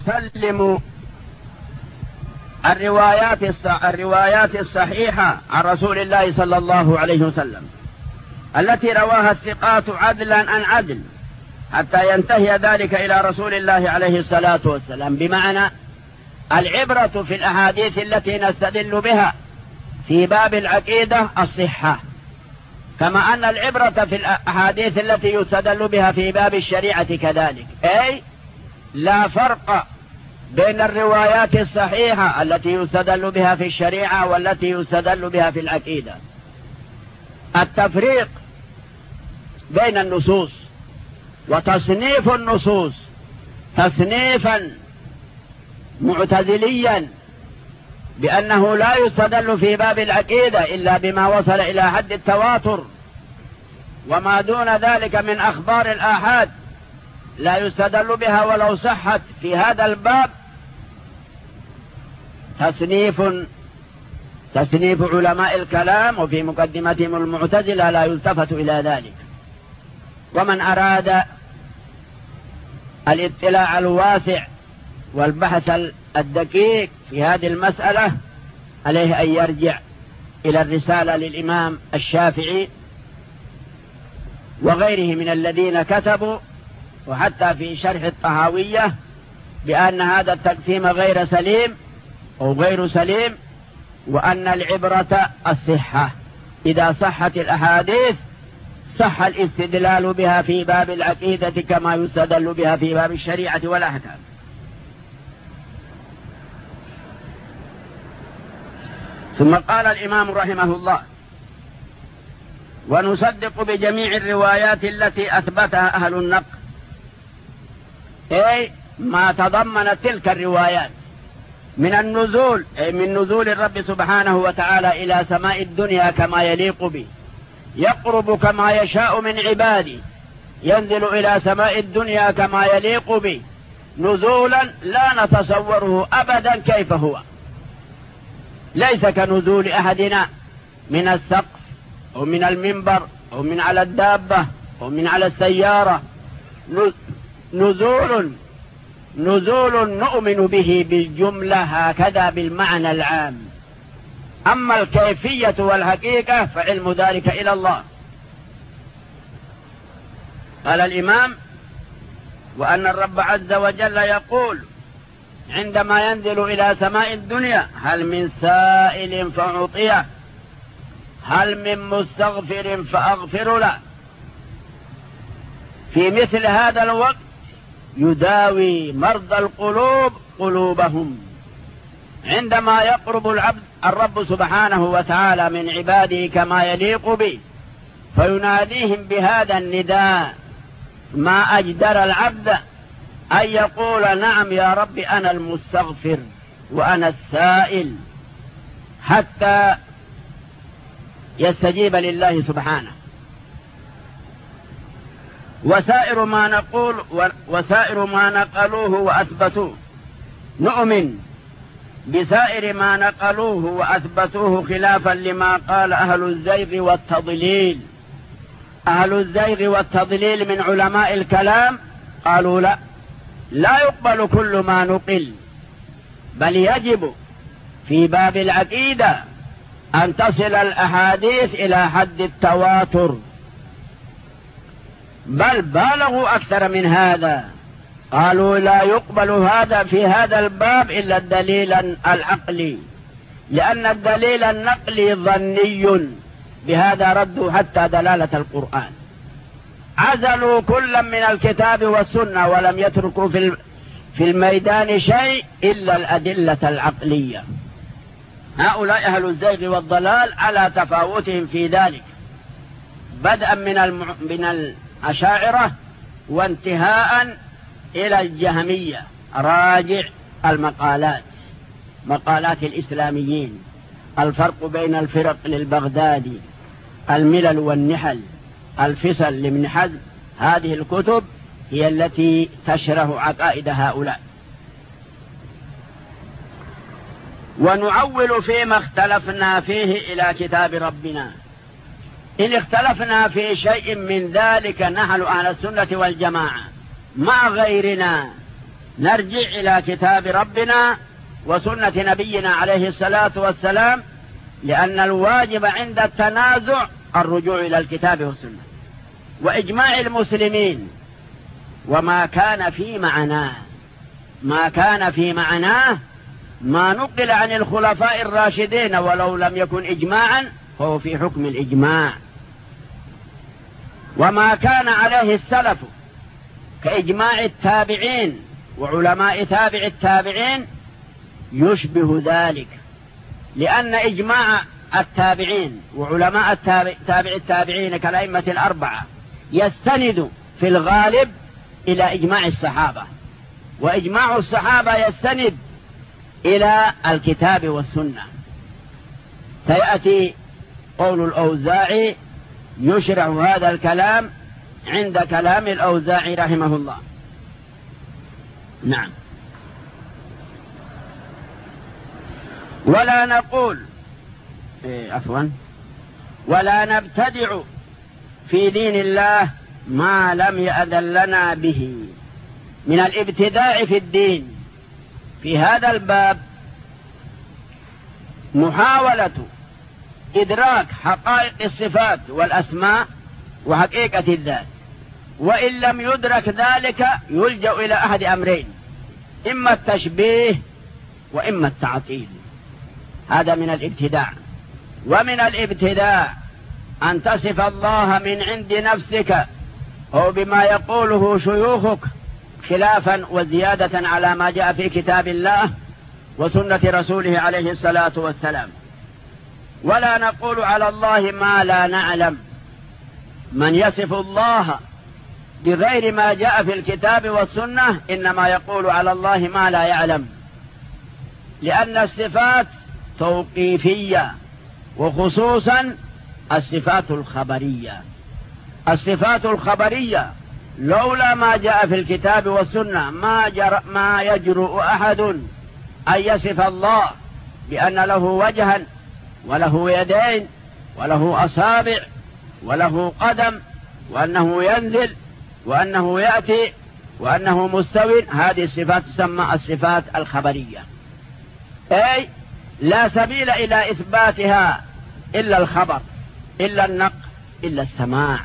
نسلم الروايات الصحيحة عن رسول الله صلى الله عليه وسلم التي رواها الثقات عدلا عن عدل حتى ينتهي ذلك إلى رسول الله عليه الصلاة والسلام. بمعنى العبرة في الأحاديث التي نستدل بها في باب العقيدة الصحة، كما أن العبرة في الأحاديث التي يستدل بها في باب الشريعة كذلك، أي لا فرق بين الروايات الصحيحة التي يستدل بها في الشريعة والتي يستدل بها في العقيدة. التفريق بين النصوص وتصنيف النصوص تصنيفا معتزليا بأنه لا يستدل في باب العقيدة إلا بما وصل إلى حد التواتر، وما دون ذلك من أخبار الآحاد لا يستدل بها ولو صحت في هذا الباب. تصنيف علماء الكلام وفي مقدمتهم المعتزلة لا يلتفت إلى ذلك. ومن أراد الاطلاع الواسع والبحث الدقيق في هذه المسألة عليه أن يرجع إلى الرسالة للإمام الشافعي وغيره من الذين كتبوا، وحتى في شرح الطهاوية، بأن هذا التقسيم غير سليم أو غير سليم، وأن العبرة الصحة. إذا صحت الأحاديث صح الاستدلال بها في باب العقيدة كما يستدل بها في باب الشريعة والأحكام. ثم قال الإمام رحمه الله: ونصدق بجميع الروايات التي أثبتها أهل النقل، أي ما تضمنت تلك الروايات من النزول، أي من نزول الرب سبحانه وتعالى إلى سماء الدنيا كما يليق به، يقرب كما يشاء من عباده، ينزل إلى سماء الدنيا كما يليق به، نزولا لا نتصوره أبدا كيف هو، ليس كنزول أحدنا من السقف أو من المنبر أو من على الدابة أو من على السيارة. نزول نؤمن به بالجملة هكذا بالمعنى العام، أما الكيفية والحقيقة فعلم ذلك إلى الله. قال الإمام: وأن الرب عز وجل يقول عندما ينزل إلى سماء الدنيا: هل من سائل فأعطيه، هل من مستغفر فأغفر له. في مثل هذا الوقت يداوي مرضى القلوب قلوبهم. عندما يقرب الرب سبحانه وتعالى من عباده كما يليق به فيناديهم بهذا النداء، ما أجدر العبد أن يقول: نعم يا رب أنا المستغفر وأنا السائل، حتى يستجيب لله سبحانه. وسائر ما نقلوه وأثبتوه، نؤمن بسائر ما نقلوه وأثبتوه خلافا لما قال أهل الزيغ والتضليل. أهل الزيغ والتضليل من علماء الكلام قالوا لا يقبل كل ما نقل، بل يجب في باب العقيدة أن تصل الأحاديث إلى حد التواتر، بل بالغوا أكثر من هذا، قالوا لا يقبل هذا في هذا الباب إلا الدليل العقلي، لأن الدليل النقلي ظني، بهذا ردوا حتى دلالة القرآن، عزلوا كلا من الكتاب والسنة ولم يتركوا في الميدان شيء إلا الأدلة العقلية. هؤلاء أهل الزيغ والضلال على تفاوتهم في ذلك، بدءا من الأشاعرة وانتهاء إلى الجهمية. راجع مقالات الإسلاميين، الفرق بين الفرق للبغدادي، الملل والنحل، الفصل لابن حزم، هذه الكتب هي التي تشرح عقائد هؤلاء. ونعول فيما اختلفنا فيه إلى كتاب ربنا، إن اختلفنا في شيء من ذلك نحن أهل السنة والجماعة مع غيرنا نرجع إلى كتاب ربنا وسنة نبينا عليه الصلاة والسلام، لأن الواجب عند التنازع الرجوع إلى الكتاب والسنة وإجماع المسلمين. وما كان في معناه ما نقل عن الخلفاء الراشدين ولو لم يكن إجماعا فهو في حكم الإجماع. وما كان عليه السلف كإجماع التابعين وعلماء تابع التابعين يشبه ذلك، لأن إجماع التابعين وعلماء تابع التابعين كالأئمة الأربعة يستند في الغالب إلى إجماع الصحابة، وإجماع الصحابة يستند إلى الكتاب والسنة. سيأتي قول الأوزاعي يشرع هذا الكلام عند كلام الأوزاعي رحمه الله. نعم. ولا نقول ولا نبتدع في دين الله ما لم يأذن لنا به. من الابتداع في الدين في هذا الباب محاولة إدراك حقائق الصفات والأسماء وحقيقة الذات، وإن لم يدرك ذلك يلجأ إلى أحد أمرين: إما التشبيه وإما التعطيل. هذا من الابتداع. ومن الابتداع أن تصف الله من عند نفسك أو بما يقوله شيوخك خلافا وزيادة على ما جاء في كتاب الله وسنة رسوله عليه الصلاة والسلام. ولا نقول على الله ما لا نعلم. من يصف الله بغير ما جاء في الكتاب والسنة إنما يقول على الله ما لا يعلم، لأن الصفات توقيفية، وخصوصا الصفات الخبرية. الصفات الخبرية لولا ما جاء في الكتاب والسنة ما يجرؤ أحد أن يصف الله بأن له وجها وله يدين وله أصابع وله قدم وأنه ينزل وأنه يأتي وأنه مستوٍ. هذه الصفات تسمى الصفات الخبرية، أي لا سبيل إلى إثباتها إلا الخبر، إلا النقل، إلا السماع.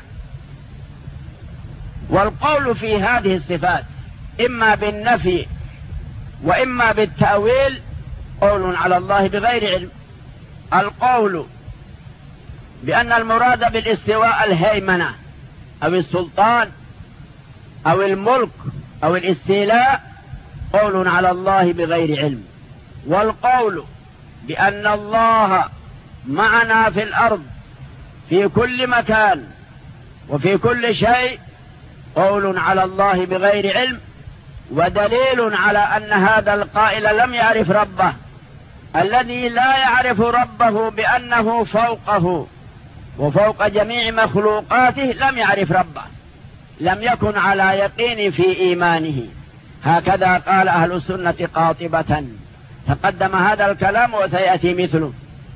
والقول في هذه الصفات إما بالنفي وإما بالتأويل قول على الله بغير علم. القول بأن المراد بالاستواء الهيمنة أو السلطان أو الملك أو الاستيلاء قول على الله بغير علم. والقول بأن الله معنا في الأرض في كل مكان وفي كل شيء قول على الله بغير علم، ودليل على أن هذا القائل لم يعرف ربه. الذي لا يعرف ربه بأنه فوقه وفوق جميع مخلوقاته لم يعرف ربه، لم يكن على يقين في إيمانه. هكذا قال أهل السنة قاطبة. تقدم هذا الكلام وسيأتي مثله.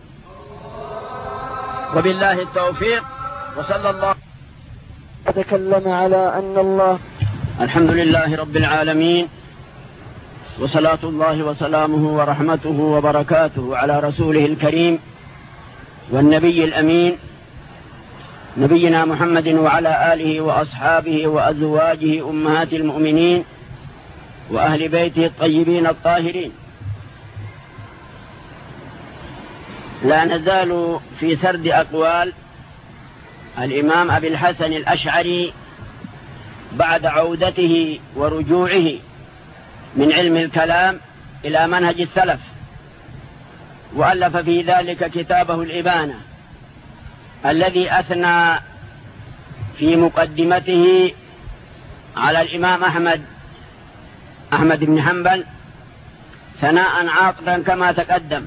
وبالله التوفيق، وصلى الله. أتكلم على أن الله. الحمد لله رب العالمين، وصلاة الله وسلامه ورحمته وبركاته على رسوله الكريم والنبي الأمين نبينا محمد وعلى آله وأصحابه وأزواجه أمهات المؤمنين وأهل بيته الطيبين الطاهرين. لا نزال في سرد أقوال الإمام أبي الحسن الأشعري بعد عودته ورجوعه من علم الكلام إلى منهج السلف، وألف في ذلك كتابه الإبانة الذي أثنى في مقدمته على الإمام أحمد بن حنبل ثناء عاطفا كما تقدم،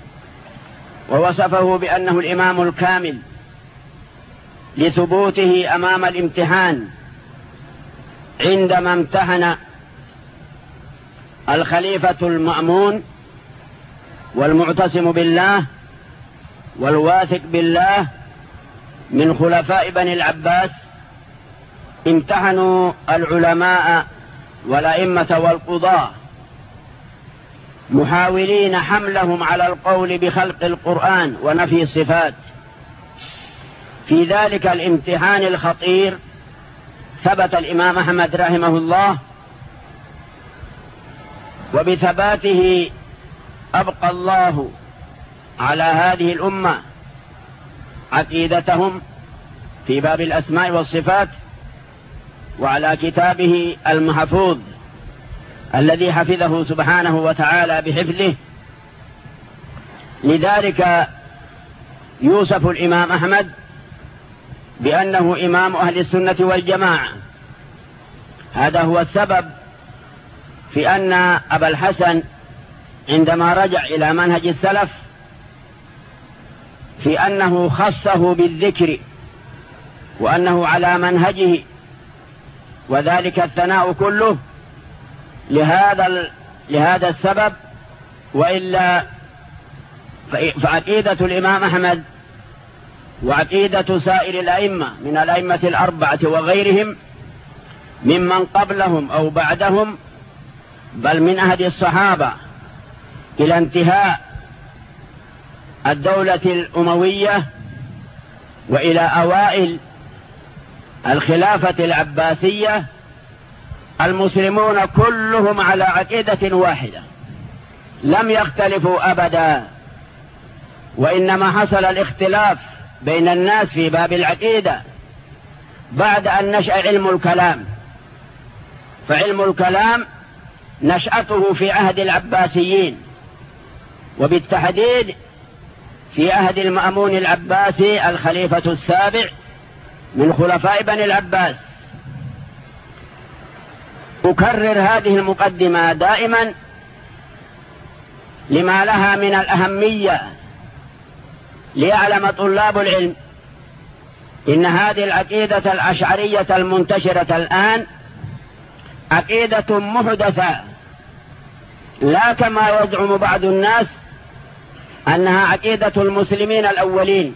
ووصفه بأنه الإمام الكامل لثبوته أمام الامتحان عندما امتحن الخليفة المأمون والمعتصم بالله والواثق بالله من خلفاء بني العباس. امتحنوا العلماء والأئمة والقضاة محاولين حملهم على القول بخلق القرآن ونفي الصفات. في ذلك الامتحان الخطير ثبت الإمام أحمد رحمه الله، وبثباته أبقى الله على هذه الأمة عقيدتهم في باب الأسماء والصفات، وعلى كتابه المحفوظ الذي حفظه سبحانه وتعالى بحفظه. لذلك يوصف الإمام أحمد بأنه إمام أهل السنة والجماعة. هذا هو السبب في أن أبا الحسن عندما رجع إلى منهج السلف في أنه خصه بالذكر وأنه على منهجه، وذلك الثناء كله لهذا السبب. وإلا فعقيدة الإمام أحمد وعقيدة سائر الأئمة من الأئمة الأربعة وغيرهم ممن قبلهم أو بعدهم، بل من عهد الصحابة إلى انتهاء الدولة الأموية وإلى أوائل الخلافة العباسية، المسلمون كلهم على عقيدة واحدة لم يختلفوا أبدا، وإنما حصل الاختلاف بين الناس في باب العقيدة بعد أن نشأ علم الكلام. فعلم الكلام نشأته في عهد العباسيين، وبالتحديد في عهد المأمون العباسي الخليفة السابع من خلفاء بني العباس. أكرر هذه المقدمة دائما لما لها من الأهمية، ليعلم طلاب العلم إن هذه العقيدة الأشعرية المنتشرة الآن عقيدة محدثة، لا كما يزعم بعض الناس أنها عقيدة المسلمين الأولين،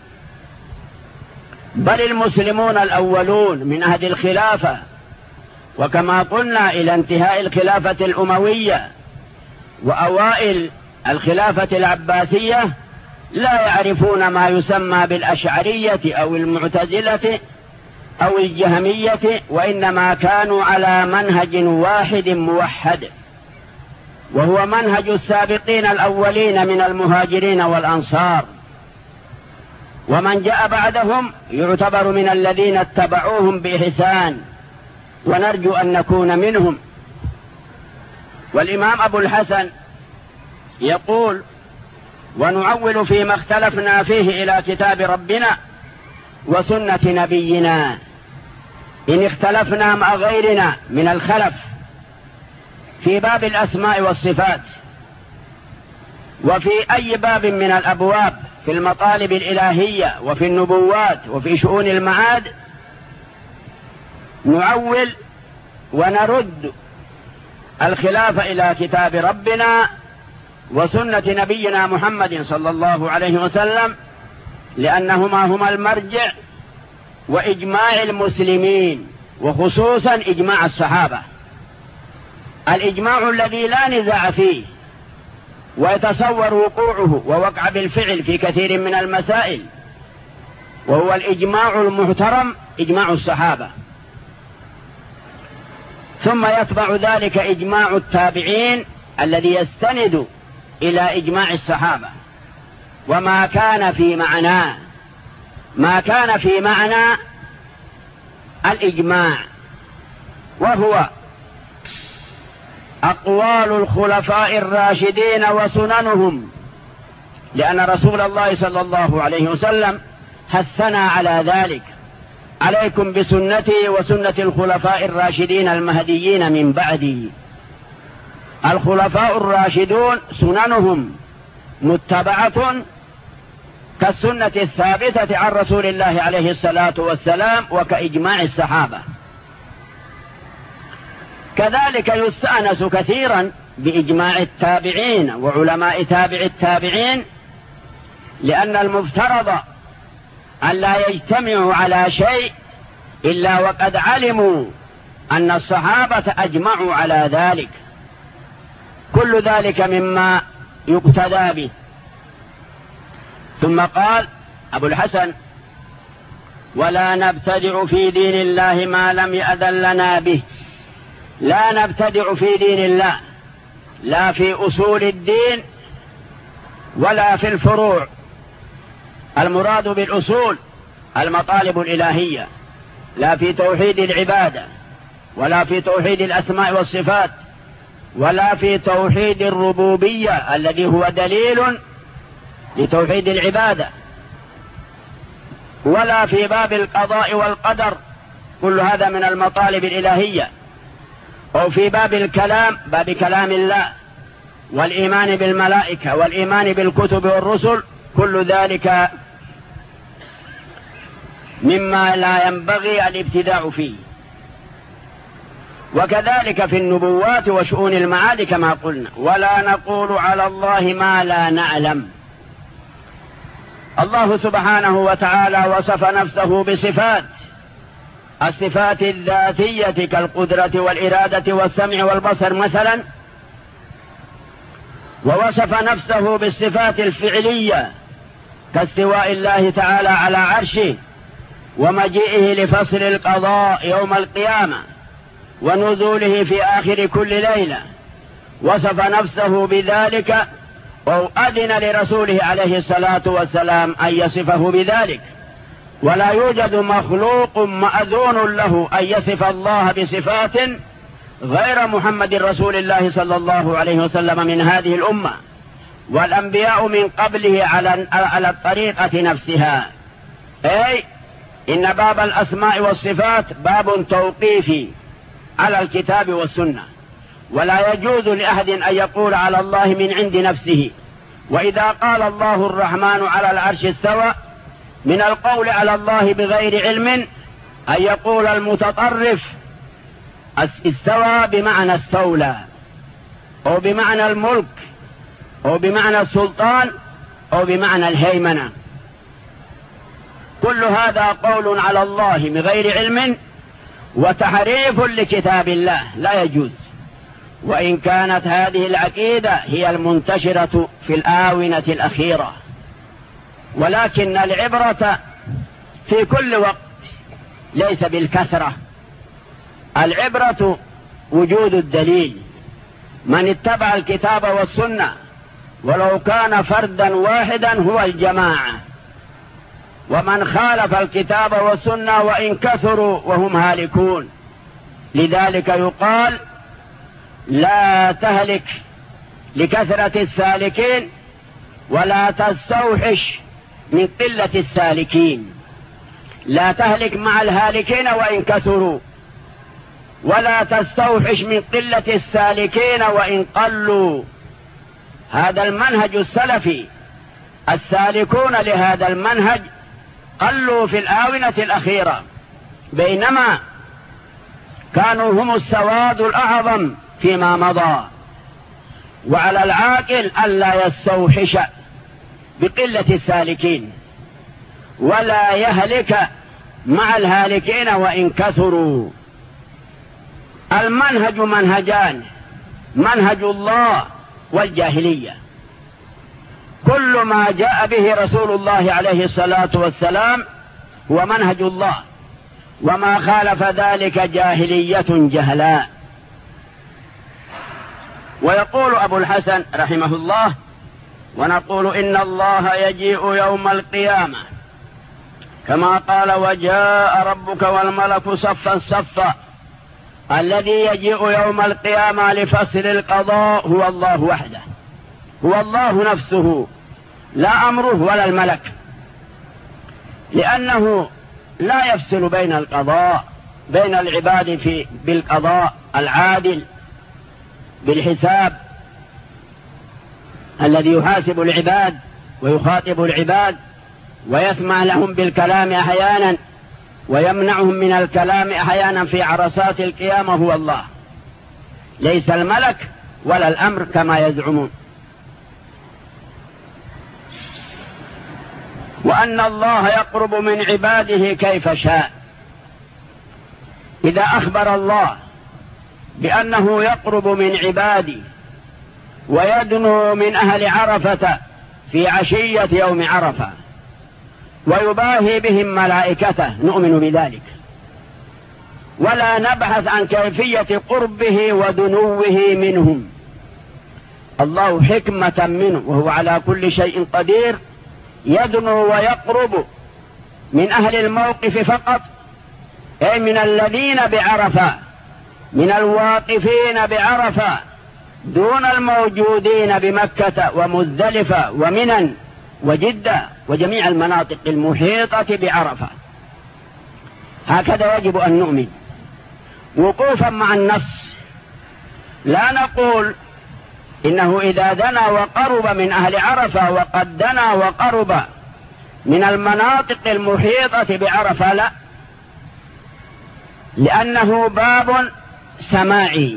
بل المسلمون الأولون من عهد الخلافة، وكما قلنا إلى انتهاء الخلافة الأموية وأوائل الخلافة العباسية لا يعرفون ما يسمى بالأشعرية أو المعتزلة أو الجهمية، وإنما كانوا على منهج واحد موحد، وهو منهج السابقين الأولين من المهاجرين والأنصار، ومن جاء بعدهم يعتبر من الذين اتبعوهم بإحسان، ونرجو أن نكون منهم. والإمام أبو الحسن يقول: ونعول فيما اختلفنا فيه إلى كتاب ربنا وسنة نبينا، إن اختلفنا مع غيرنا من الخلف في باب الأسماء والصفات، وفي أي باب من الأبواب، في المطالب الإلهية وفي النبوات وفي شؤون المعاد، نعول ونرد الخلاف إلى كتاب ربنا وسنة نبينا محمد صلى الله عليه وسلم، لأنهما هما المرجع وإجماع المسلمين، وخصوصا إجماع الصحابة، الإجماع الذي لا نزاع فيه ويتصور وقوعه ووقع بالفعل في كثير من المسائل، وهو الإجماع المحترم إجماع الصحابة. ثم يتبع ذلك إجماع التابعين الذي يستند إلى إجماع الصحابة، وما كان في معناه، ما كان في معنى الإجماع، وهو أقوال الخلفاء الراشدين وسننهم، لأن رسول الله صلى الله عليه وسلم حثنا على ذلك: عليكم بسنتي وسنة الخلفاء الراشدين المهديين من بعدي. الخلفاء الراشدون سننهم متبعة كالسنة الثابتة عن رسول الله عليه الصلاة والسلام، وكإجماع الصحابة. كذلك يستأنس كثيرا بإجماع التابعين وعلماء تابع التابعين، لأن المفترض أن لا يجتمعوا على شيء إلا وقد علموا أن الصحابة أجمعوا على ذلك، كل ذلك مما يقتدى به. ثم قال أبو الحسن: ولا نبتدع في دين الله ما لم يأذن لنا به. لا نبتدع في دين الله، لا في أصول الدين ولا في الفروع. المراد بالأصول المطالب الإلهية، لا في توحيد العبادة ولا في توحيد الأسماء والصفات ولا في توحيد الربوبية الذي هو دليل لتوحيد العبادة، ولا في باب القضاء والقدر، كل هذا من المطالب الإلهية، أو في باب الكلام، باب كلام الله والإيمان بالملائكة والإيمان بالكتب والرسل، كل ذلك مما لا ينبغي الابتداع فيه. وكذلك في النبوات وشؤون المعاد كما قلنا: ولا نقول على الله ما لا نعلم. الله سبحانه وتعالى وصف نفسه بصفات، الصفات الذاتية كالقدرة والإرادة والسمع والبصر مثلا، ووصف نفسه بالصفات الفعلية كاستواء الله تعالى على عرشه ومجيئه لفصل القضاء يوم القيامة ونزوله في آخر كل ليلة. وصف نفسه بذلك أو أذن لرسوله عليه الصلاة والسلام أن يصفه بذلك، ولا يوجد مخلوق مأذون له أن يصف الله بصفات غير محمد رسول الله صلى الله عليه وسلم من هذه الأمة، والأنبياء من قبله على الطريقة نفسها. أي إن باب الأسماء والصفات باب توقيفي على الكتاب والسنة، ولا يجوز لأحد أن يقول على الله من عند نفسه. وإذا قال الله الرحمن على العرش استوى، من القول على الله بغير علم أن يقول المتطرف استوى بمعنى استولى، أو بمعنى الملك، أو بمعنى السلطان، أو بمعنى الهيمنة. كل هذا قول على الله بغير علم وتحريف لكتاب الله، لا يجوز. وإن كانت هذه العقيدة هي المنتشرة في الآونة الأخيرة، ولكن العبرة في كل وقت ليس بالكثرة، العبرة وجود الدليل. من اتبع الكتاب والسنة ولو كان فردا واحدا هو الجماعة، ومن خالف الكتاب والسنة وإن كثروا وهم هالكون. لذلك يقال: لا تهلك لكثرة السالكين ولا تستوحش من قلة السالكين. لا تهلك مع الهالكين وإن كثروا، ولا تستوحش من قلة السالكين وإن قلوا. هذا المنهج السلفي، السالكون لهذا المنهج قلوا في الآونة الأخيرة، بينما كانوا هم السواد الأعظم فيما مضى. وعلى العاقل ألا يستوحش بقلة السالكين، ولا يهلك مع الهالكين وإن كثروا. المنهج منهجان: منهج الله والجاهلية. كل ما جاء به رسول الله عليه الصلاة والسلام هو منهج الله، وما خالف ذلك جاهلية جهلاء. ويقول أبو الحسن رحمه الله: ونقول إن الله يجيء يوم القيامة كما قال: وجاء ربك والملك صفا صفا. الذي يجيء يوم القيامة لفصل القضاء هو الله وحده، هو الله نفسه، لا أمره ولا الملك، لأنه لا يفصل بين القضاء بين العباد بالقضاء العادل بالحساب الذي يحاسب العباد ويخاطب العباد ويسمع لهم بالكلام أحيانا ويمنعهم من الكلام أحيانا في عرصات القيامة. هو الله، ليس الملك ولا الأمر كما يزعمون. وأن الله يقرب من عباده كيف شاء. إذا أخبر الله بأنه يقرب من عبادي ويدنو من أهل عرفة في عشية يوم عرفة ويباهي بهم ملائكته نؤمن بذلك، ولا نبحث عن كيفية قربه ودنوه منهم. الله حكمة منه وهو على كل شيء قدير يدنو ويقرب من أهل الموقف فقط، أي من الذين بعرفة، من الواقفين بعرفة، دون الموجودين بمكة ومزدلفة ومنى وجدة وجميع المناطق المحيطة بعرفة. هكذا يجب أن نؤمن وقوفا مع النص، لا نقول إنه إذا دنا وقرب من أهل عرفة وقد دنا وقرب من المناطق المحيطة بعرفة، لا، لأنه باب سماعي،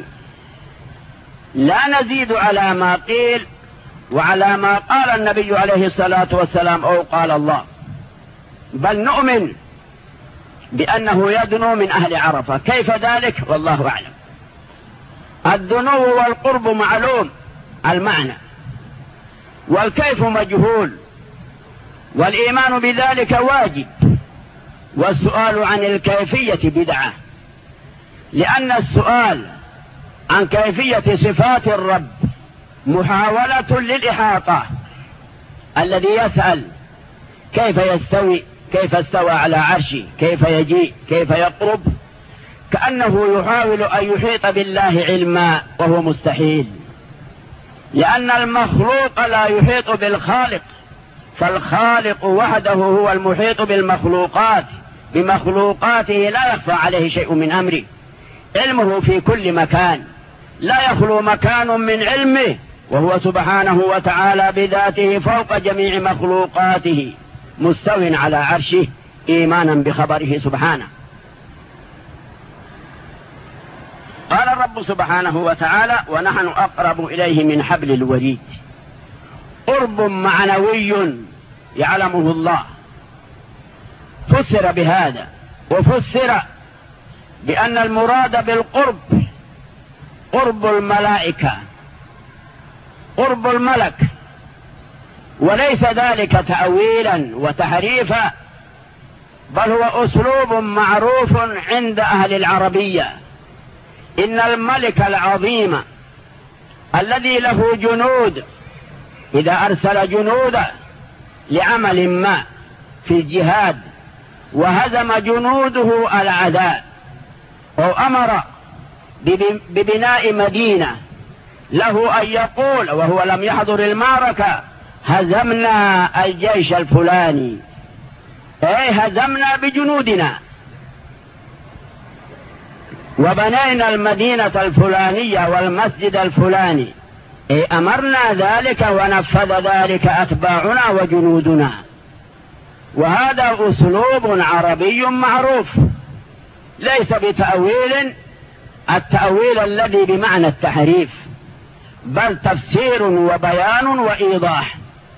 لا نزيد على ما قيل وعلى ما قال النبي عليه الصلاة والسلام أو قال الله، بل نؤمن بأنه يدنو من أهل عرفة. كيف ذلك؟ والله أعلم. الدنو والقرب معلوم المعنى، والكيف مجهول، والإيمان بذلك واجب، والسؤال عن الكيفية بدعة، لأن السؤال عن كيفية صفات الرب محاولة للإحاطة. الذي يسأل كيف يستوي، كيف استوى على عرشه، كيف يجيء، كيف يقرب، كأنه يحاول أن يحيط بالله علما، وهو مستحيل، لأن المخلوق لا يحيط بالخالق، فالخالق وحده هو المحيط بالمخلوقات، بمخلوقاته لا يخفى عليه شيء من أمره، علمه في كل مكان، لا يخلو مكان من علمه، وهو سبحانه وتعالى بذاته فوق جميع مخلوقاته مستو على عرشه إيمانا بخبره سبحانه. قال الرب سبحانه وتعالى: ونحن أقرب إليه من حبل الوريد. قرب معنوي يعلمه الله، فسر بهذا، وفسر بأن المراد بالقرب قرب الملائكة، قرب الملك، وليس ذلك تأويلا وتحريفا، بل هو أسلوب معروف عند أهل العربية. إن الملك العظيم الذي له جنود إذا أرسل جنودا لعمل ما في الجهاد وهزم جنوده الأعداء أو أمر ببناء مدينة، له أن يقول وهو لم يحضر المعركة: هزمنا الجيش الفلاني، أي هزمنا بجنودنا، وبنينا المدينة الفلانية والمسجد الفلاني، أي أمرنا ذلك ونفذ ذلك أتباعنا وجنودنا. وهذا أسلوب عربي معروف، ليس بتأويل التأويل الذي بمعنى التحريف، بل تفسير وبيان وإيضاح.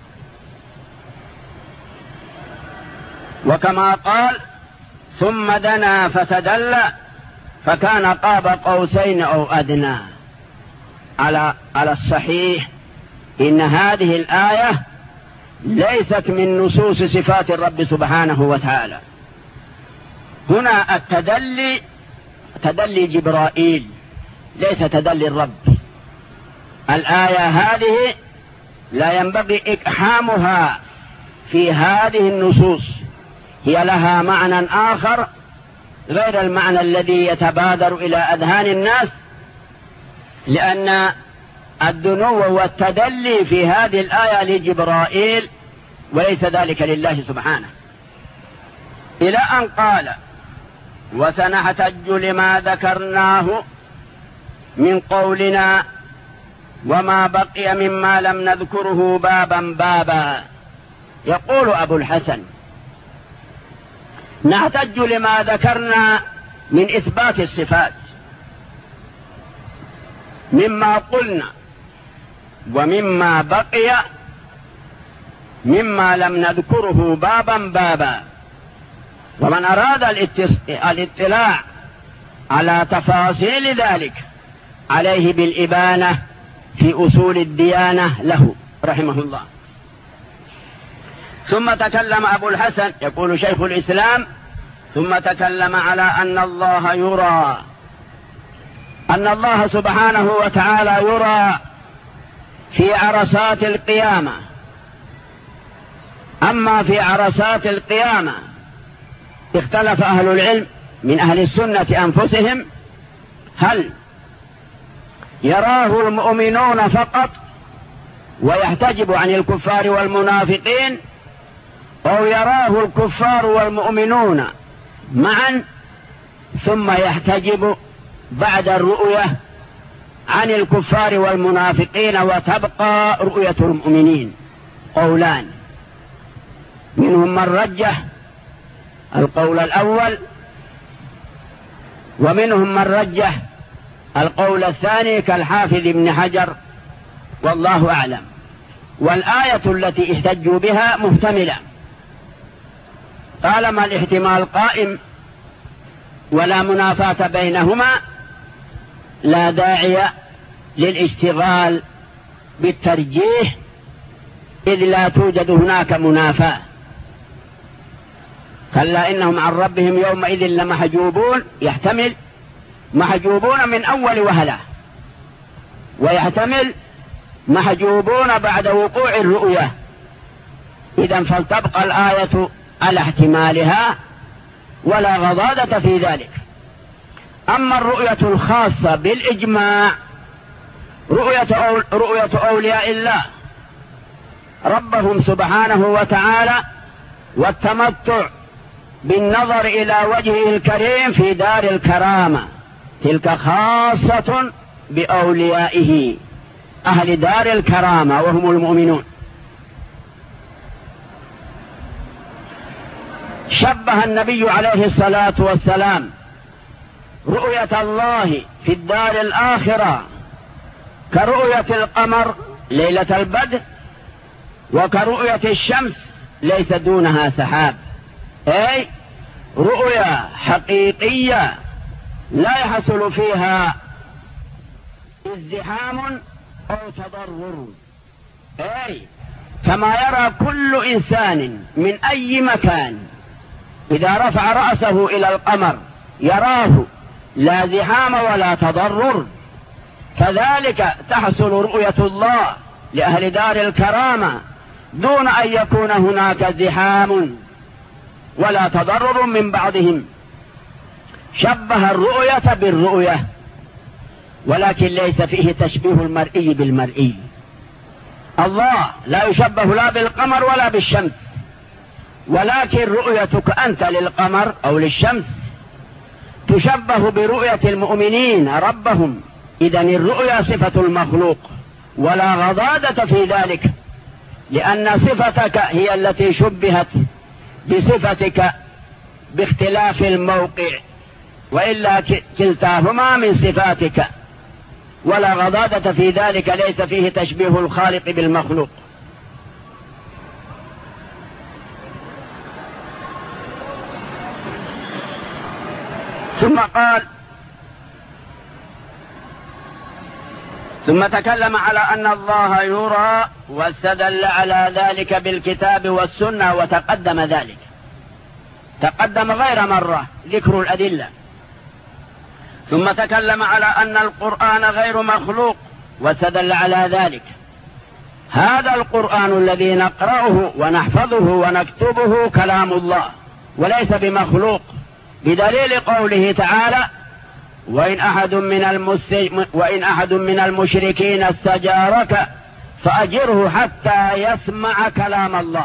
وكما قال: ثم دنا فتدلى فكان قاب قوسين أو أدنى. على الصحيح إن هذه الآية ليست من نصوص صفات الرب سبحانه وتعالى. هنا التدلي تدلي جبرائيل، ليس تدلي الرب. الآية هذه لا ينبغي إقحامها في هذه النصوص، هي لها معنى آخر غير المعنى الذي يتبادر إلى أذهان الناس، لأن الدنو والتدلي في هذه الآية لجبرائيل وليس ذلك لله سبحانه. إلى أن قال: وسنحتج لما ذكرناه من قولنا وما بقي مما لم نذكره بابا بابا. يقول أبو الحسن: نحتج لما ذكرنا من إثبات الصفات مما قلنا ومما بقي مما لم نذكره بابا بابا. ومن أراد الاطلاع على تفاصيل ذلك عليه بالإبانة في أصول الديانة له رحمه الله. ثم تكلم أبو الحسن يقول شيخ الإسلام ثم تكلم على أن الله يرى، أن الله سبحانه وتعالى يرى في عرصات القيامة. أما في عرصات القيامة اختلف أهل العلم من أهل السنة أنفسهم هل يراه المؤمنون فقط ويحتجب عن الكفار والمنافقين، أو يراه الكفار والمؤمنون معا ثم يحتجب بعد الرؤية عن الكفار والمنافقين وتبقى رؤية المؤمنين. قولان، منهم من رجح القول الأول ومنهم من رجح القول الثاني كالحافظ ابن حجر، والله أعلم. والآية التي احتجوا بها محتملة، طالما الاحتمال قائم ولا منافاة بينهما لا داعي للاشتغال بالترجيح إذ لا توجد هناك منافاة. كلا إنهم عن ربهم يومئذ لمحجوبون، يحتمل محجوبون من أول وهلة، ويحتمل محجوبون بعد وقوع الرؤية. إذن فلتبقى الآية على احتمالها ولا غضاضة في ذلك. أما الرؤية الخاصة بالإجماع رؤية أولياء الله ربهم سبحانه وتعالى والتمتع بالنظر إلى وجهه الكريم في دار الكرامة، تلك خاصة بأوليائه أهل دار الكرامة وهم المؤمنون. شبه النبي عليه الصلاة والسلام رؤية الله في الدار الآخرة كرؤية القمر ليلة البدر وكرؤية الشمس ليس دونها سحاب، أي رؤية حقيقية لا يحصل فيها ازدحام أو تضرر، أي كما يرى كل إنسان من أي مكان إذا رفع رأسه إلى القمر يراه لا زحام ولا تضرر، كذلك تحصل رؤية الله لأهل دار الكرامة دون أن يكون هناك زحام ولا تضرر من بعضهم. شبه الرؤية بالرؤية، ولكن ليس فيه تشبيه المرئي بالمرئي. الله لا يشبه لا بالقمر ولا بالشمس، ولكن رؤيتك أنت للقمر أو للشمس تشبه برؤية المؤمنين ربهم. إذن الرؤيا صفة المخلوق ولا غضاضة في ذلك، لأن صفتك هي التي شبهت بصفتك باختلاف الموقع، وإلا كلتاهما من صفاتك، ولا غضاضة في ذلك، ليس فيه تشبيه الخالق بالمخلوق. ثم قال ثم تكلم على أن الله يرى واستدل على ذلك بالكتاب والسنة، وتقدم ذلك، تقدم غير مرة ذكر الأدلة. ثم تكلم على أن القرآن غير مخلوق واستدل على ذلك. هذا القرآن الذي نقرأه ونحفظه ونكتبه كلام الله وليس بمخلوق، بدليل قوله تعالى: وإن أحد من المشركين استجارك فأجره حتى يسمع كلام الله.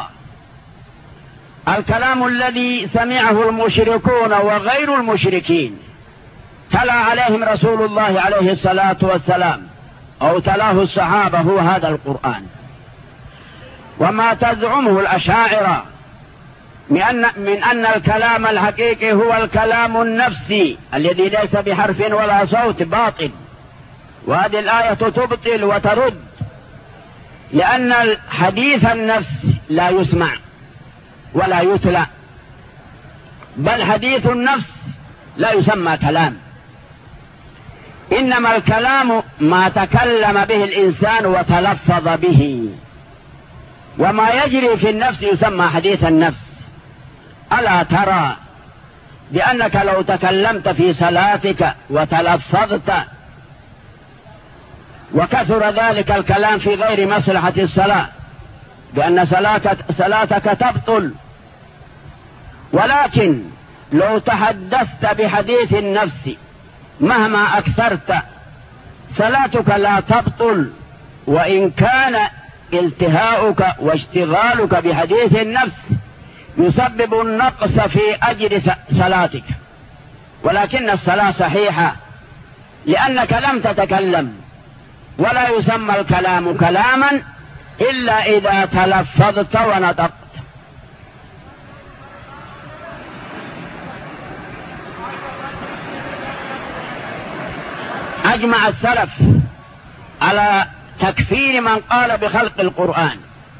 الكلام الذي سمعه المشركون وغير المشركين تلا عليهم رسول الله عليه الصلاة والسلام أو تلاه الصحابة هو هذا القرآن. وما تزعمه الأشاعرة من أن الكلام الحقيقي هو الكلام النفسي الذي ليس بحرف ولا صوت باطل، وهذه الآية تبطل وترد، لأن حديث النفس لا يسمع ولا يتلى، بل حديث النفس لا يسمى كلام، إنما الكلام ما تكلم به الإنسان وتلفظ به، وما يجري في النفس يسمى حديث النفس. ألا ترى بأنك لو تكلمت في صلاتك وتلفظت وكثر ذلك الكلام في غير مصلحة الصلاة بأن صلاتك تبطل، ولكن لو تحدثت بحديث النفس مهما أكثرت صلاتك لا تبطل، وإن كان التهاؤك واشتغالك بحديث النفس يسبب النقص في أجر صلاتك، ولكن الصلاة صحيحة لأنك لم تتكلم، ولا يسمى الكلام كلاما إلا إذا تلفظت ونطقت. أجمع السلف على تكفير من قال بخلق القرآن.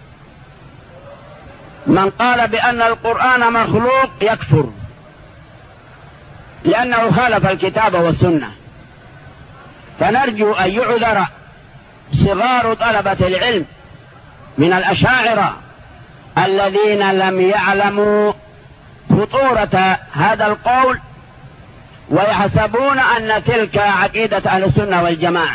من قال بأن القرآن مخلوق يكفر لأنه خالف الكتاب والسنة، فنرجو أن يعذر صغار طلبة العلم من الأشاعرة الذين لم يعلموا خطورة هذا القول ويحسبون أن تلك عقيدة أهل السنة والجماعة.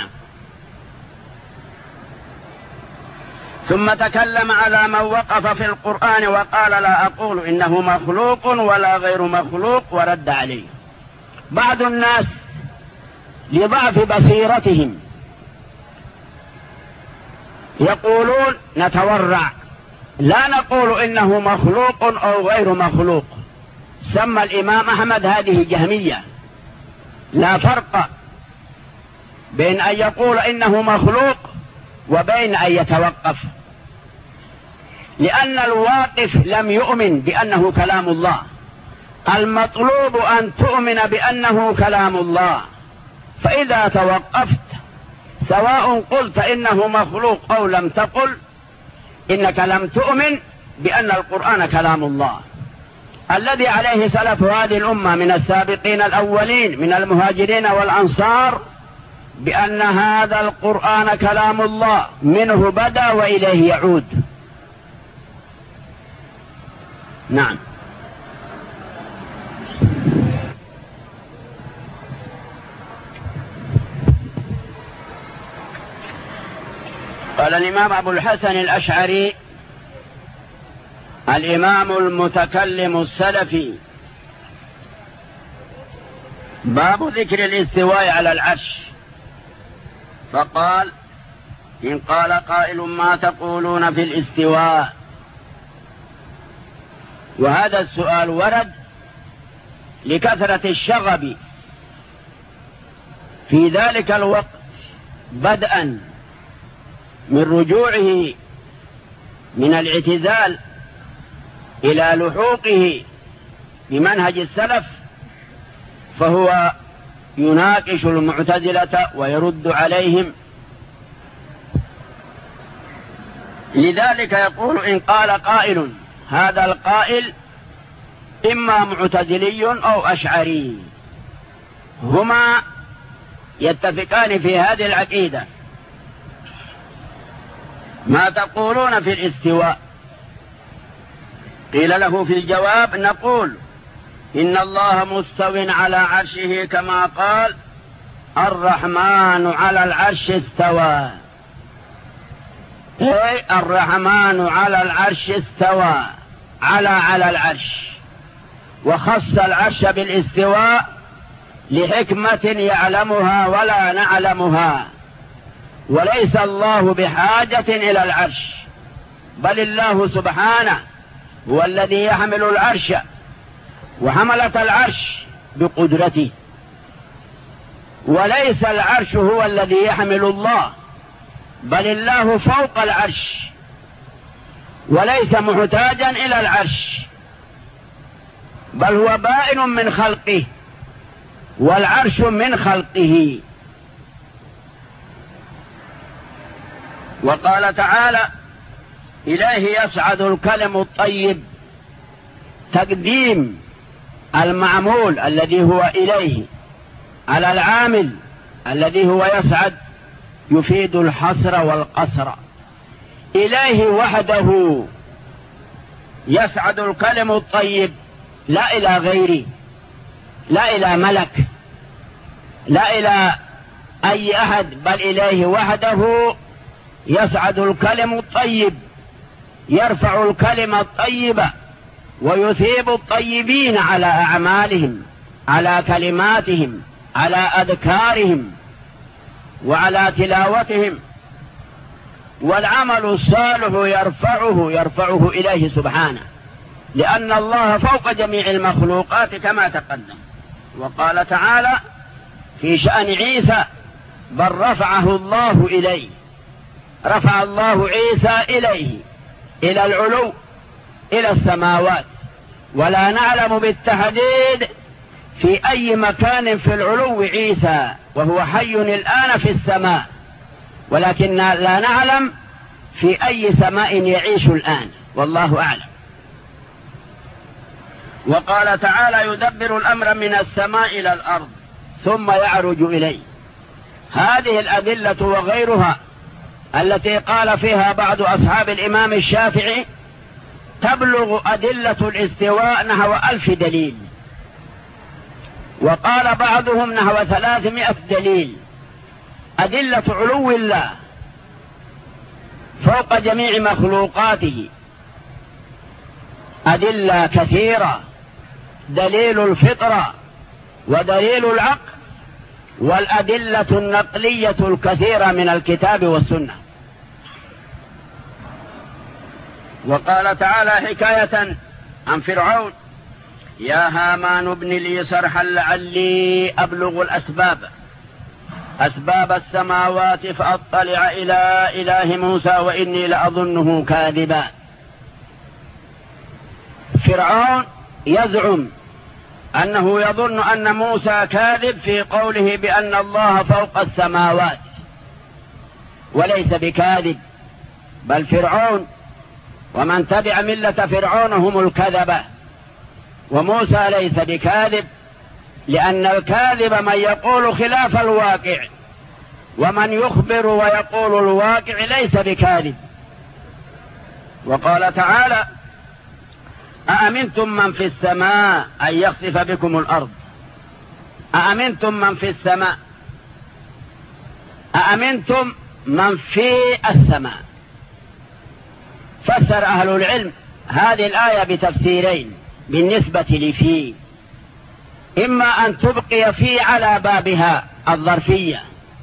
ثم تكلم على من وقف في القرآن وقال لا أقول إنه مخلوق ولا غير مخلوق، ورد عليه. بعض الناس لضعف بصيرتهم يقولون نتورع لا نقول إنه مخلوق أو غير مخلوق. سمى الإمام أحمد هذه جهمية. لا فرق بين أن يقول إنه مخلوق وبين أن يتوقف، لأن الواقف لم يؤمن بأنه كلام الله. المطلوب أن تؤمن بأنه كلام الله، فإذا توقفت سواء قلت إنه مخلوق أو لم تقل إنك لم تؤمن بأن القرآن كلام الله الذي عليه سلف هذه الأمة من السابقين الأولين من المهاجرين والأنصار، بأن هذا القرآن كلام الله منه بدأ وإليه يعود. نعم. قال الإمام أبو الحسن الأشعري الإمام المتكلم السلفي: باب ذكر الاستواء على العرش. فقال: إن قال قائل ما تقولون في الاستواء؟ وهذا السؤال ورد لكثرة الشغب في ذلك الوقت، بدءا من رجوعه من الاعتزال إلى لحوقه بمنهج السلف، فهو يناقش المعتزلة ويرد عليهم. لذلك يقول: إن قال قائل، هذا القائل إما معتزلي أو أشعري، هما يتفقان في هذه العقيدة. ما تقولون في الاستواء؟ قيل له في الجواب: نقول إن الله مستو على عرشه كما قال الرحمن على العرش استوى. أي الرحمن على العرش استوى على العرش، وخص العرش بالاستواء لحكمة يعلمها ولا نعلمها، وليس الله بحاجة إلى العرش، بل الله سبحانه هو الذي يحمل العرش وحملة العرش بقدرته، وليس العرش هو الذي يحمل الله، بل الله فوق العرش وليس محتاجا إلى العرش، بل هو بائن من خلقه والعرش من خلقه. وقال تعالى: إليه يصعد الكلم الطيب، تقديم المعمول الذي هو إليه على العامل الذي هو يصعد يفيد الحصر والقصر. إليه وحده يصعد الكلم الطيب، لا إلى غيره، لا إلى ملك، لا إلى أي أحد، بل إليه وحده يصعد الكلم الطيب، يرفع الكلمة الطيبة ويثيب الطيبين على أعمالهم، على كلماتهم، على أذكارهم، وعلى تلاوتهم. والعمل الصالح يرفعه إليه سبحانه، لأن الله فوق جميع المخلوقات كما تقدم. وقال تعالى في شأن عيسى: بل رفعه الله إليه. رفع الله عيسى إليه، إلى العلو، إلى السماوات، ولا نعلم بالتحديد في أي مكان في العلو عيسى، وهو حي الآن في السماء، ولكن لا نعلم في أي سماء يعيش الآن، والله أعلم. وقال تعالى: يدبر الأمر من السماء إلى الأرض ثم يعرج إليه. هذه الأدلة وغيرها التي قال فيها بعض أصحاب الإمام الشافعي تبلغ أدلة الاستواء نحو 1000 دليل، وقال بعضهم نحو 300 دليل. أدلة علو الله فوق جميع مخلوقاته أدلة كثيرة، دليل الفطرة ودليل العقل، والأدلة النقلية الكثيرة من الكتاب والسنة. وقال تعالى حكاية عن فرعون: يا هامان ابن لي صرحا لعلي أبلغ أسباب السماوات فأطلع إلى إله موسى وإني لأظنه كاذبا. فرعون يزعم أنه يظن أن موسى كاذب في قوله بأن الله فوق السماوات، وليس بكاذب، بل فرعون ومن تبع ملة فرعون هم الكذبة، وموسى ليس بكاذب، لأن الكاذب من يقول خلاف الواقع، ومن يخبر ويقول الواقع ليس بكاذب. وقال تعالى: أأمنتم من في السماء أن يخسف بكم الأرض. أأمنتم من في السماء، أأمنتم من في السماء. فسر أهل العلم هذه الآية بتفسيرين بالنسبة لفي: إما أن تبقي في على بابها الظرفية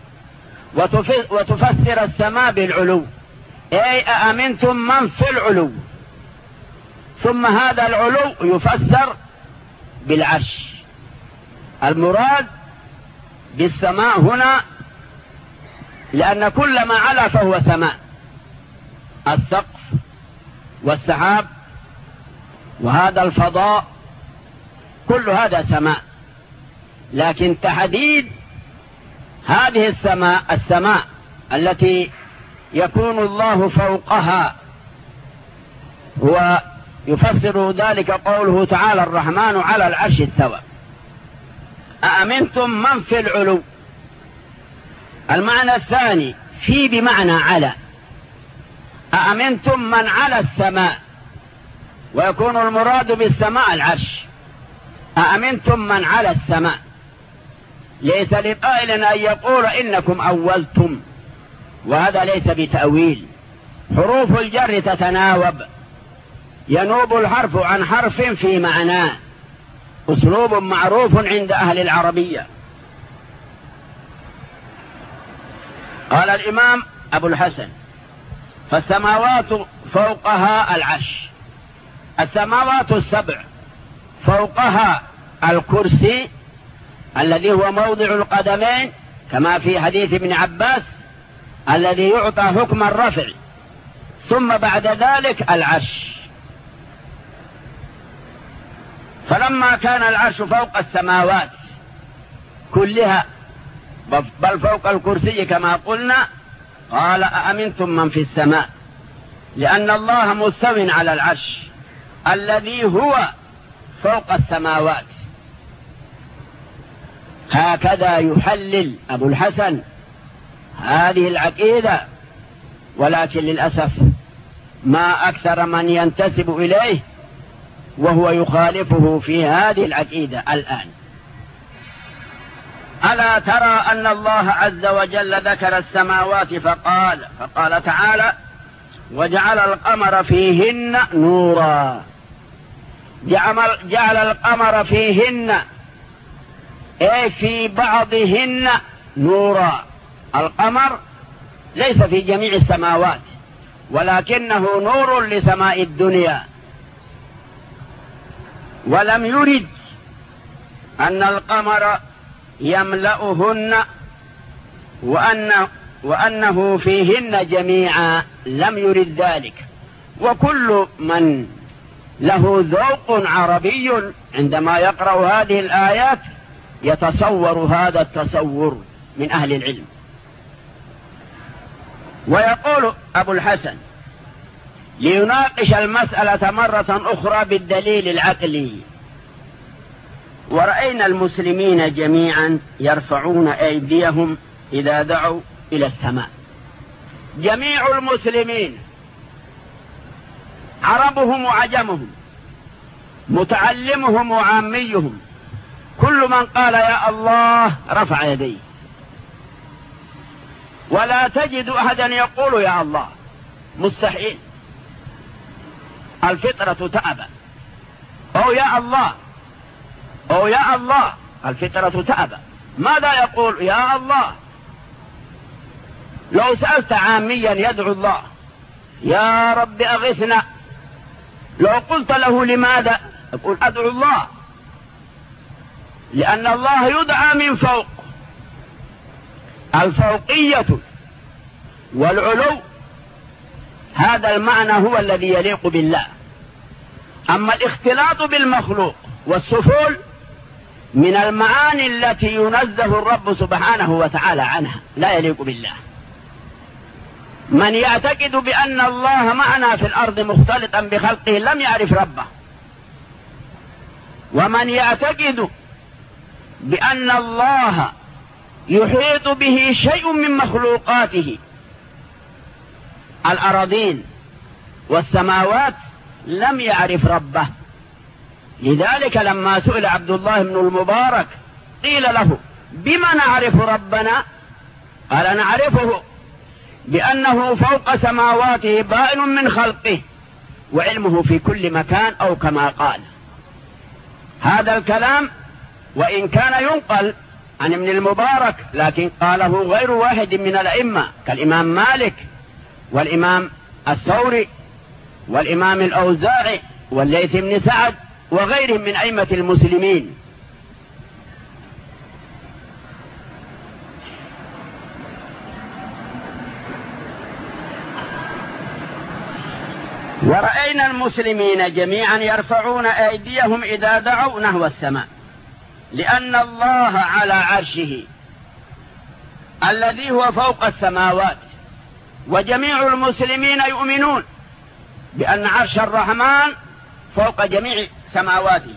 وتفسر السماء بالعلو، أي أأمنتم من في العلو، ثم هذا العلو يفسر بالعرش. المراد بالسماء هنا لأن كل ما علا فهو سماء، السقف والسحاب وهذا الفضاء كل هذا سماء، لكن تحديد هذه السماء التي يكون الله فوقها هو يفسر ذلك قوله تعالى: الرحمن على العرش استوى. أأمنتم من في العلو. المعنى الثاني في بمعنى على، أأمنتم من على السماء، ويكون المراد بالسماء العرش. أأمنتم من على السماء، ليس لقائل أن يقول إنكم أولتم، وهذا ليس بتأويل. حروف الجر تتناوب، ينوب الحرف عن حرف في معناه، أسلوب معروف عند أهل العربية. قال الإمام أبو الحسن: فالسماوات فوقها العرش. السماوات السبع فوقها الكرسي الذي هو موضع القدمين، كما في حديث ابن عباس الذي يعطى حكم الرفع، ثم بعد ذلك العرش. فلما كان العرش فوق السماوات كلها بل فوق الكرسي كما قلنا، قال: أأمنتم من في السماء، لأن الله مستو على العرش الذي هو فوق السماوات. هكذا يحلل أبو الحسن هذه العقيدة، ولكن للأسف ما أكثر من ينتسب إليه وهو يخالفه في هذه العقيدة الآن. ألا ترى أن الله عز وجل ذكر السماوات فقال تعالى: وجعل القمر فيهن نورا. جعل القمر فيهن أي في بعضهن نورا. القمر ليس في جميع السماوات، ولكنه نور لسماء الدنيا، ولم يرد أن القمر يملأهن وأنه فيهن جميعا، لم يرد ذلك. وكل من له ذوق عربي عندما يقرأ هذه الآيات يتصور هذا التصور من أهل العلم. ويقول أبو الحسن ليناقش المسألة مرة أخرى بالدليل العقلي: ورأينا المسلمين جميعا يرفعون أيديهم إذا دعوا إلى السماء. جميع المسلمين، عربهم وعجمهم، متعلمهم وعاميهم، كل من قال يا الله رفع يديه، ولا تجد أحدا يقول يا الله، مستحيل. الفطرة تأبى. أو يا الله أو يا الله، الفطرة تأبى. ماذا يقول؟ يا الله. لو سألت عاميا يدعو الله يا رب أغثنا، لو قلت له لماذا؟ يقول أدعو الله، لأن الله يدعى من فوق. الفوقية والعلو هذا المعنى هو الذي يليق بالله. أما الاختلاط بالمخلوق والسفول من المعاني التي ينزه الرب سبحانه وتعالى عنها، لا يليق بالله. من يعتقد بأن الله معنا في الأرض مختلطا بخلقه لم يعرف ربه. ومن يعتقد بأن الله يحيط به شيء من مخلوقاته، الأراضين والسماوات، لم يعرف ربه. لذلك لما سئل عبد الله بن المبارك قيل له: بما نعرف ربنا؟ قال: نعرفه بأنه فوق سماواته بائن من خلقه وعلمه في كل مكان، أو كما قال. هذا الكلام وإن كان ينقل عن ابن المبارك، لكن قاله غير واحد من الأئمة كالإمام مالك والإمام الثوري والإمام الأوزاعي والليث بن سعد وغيرهم من أئمة المسلمين. ورأينا المسلمين جميعا يرفعون أيديهم إذا دعوا نحو السماء، لأن الله على عرشه الذي هو فوق السماوات، وجميع المسلمين يؤمنون بأن عرش الرحمن فوق جميع سماواته.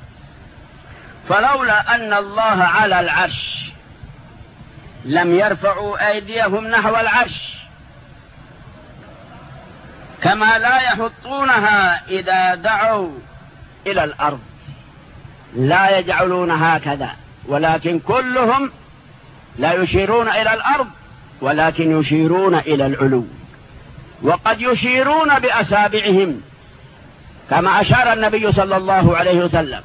فلولا أن الله على العرش لم يرفعوا أيديهم نحو العرش، كما لا يحطونها إذا دعوا إلى الأرض، لا يجعلون هكذا، ولكن كلهم لا يشيرون إلى الأرض ولكن يشيرون إلى العلو، وقد يشيرون بأصابعهم كما أشار النبي صلى الله عليه وسلم.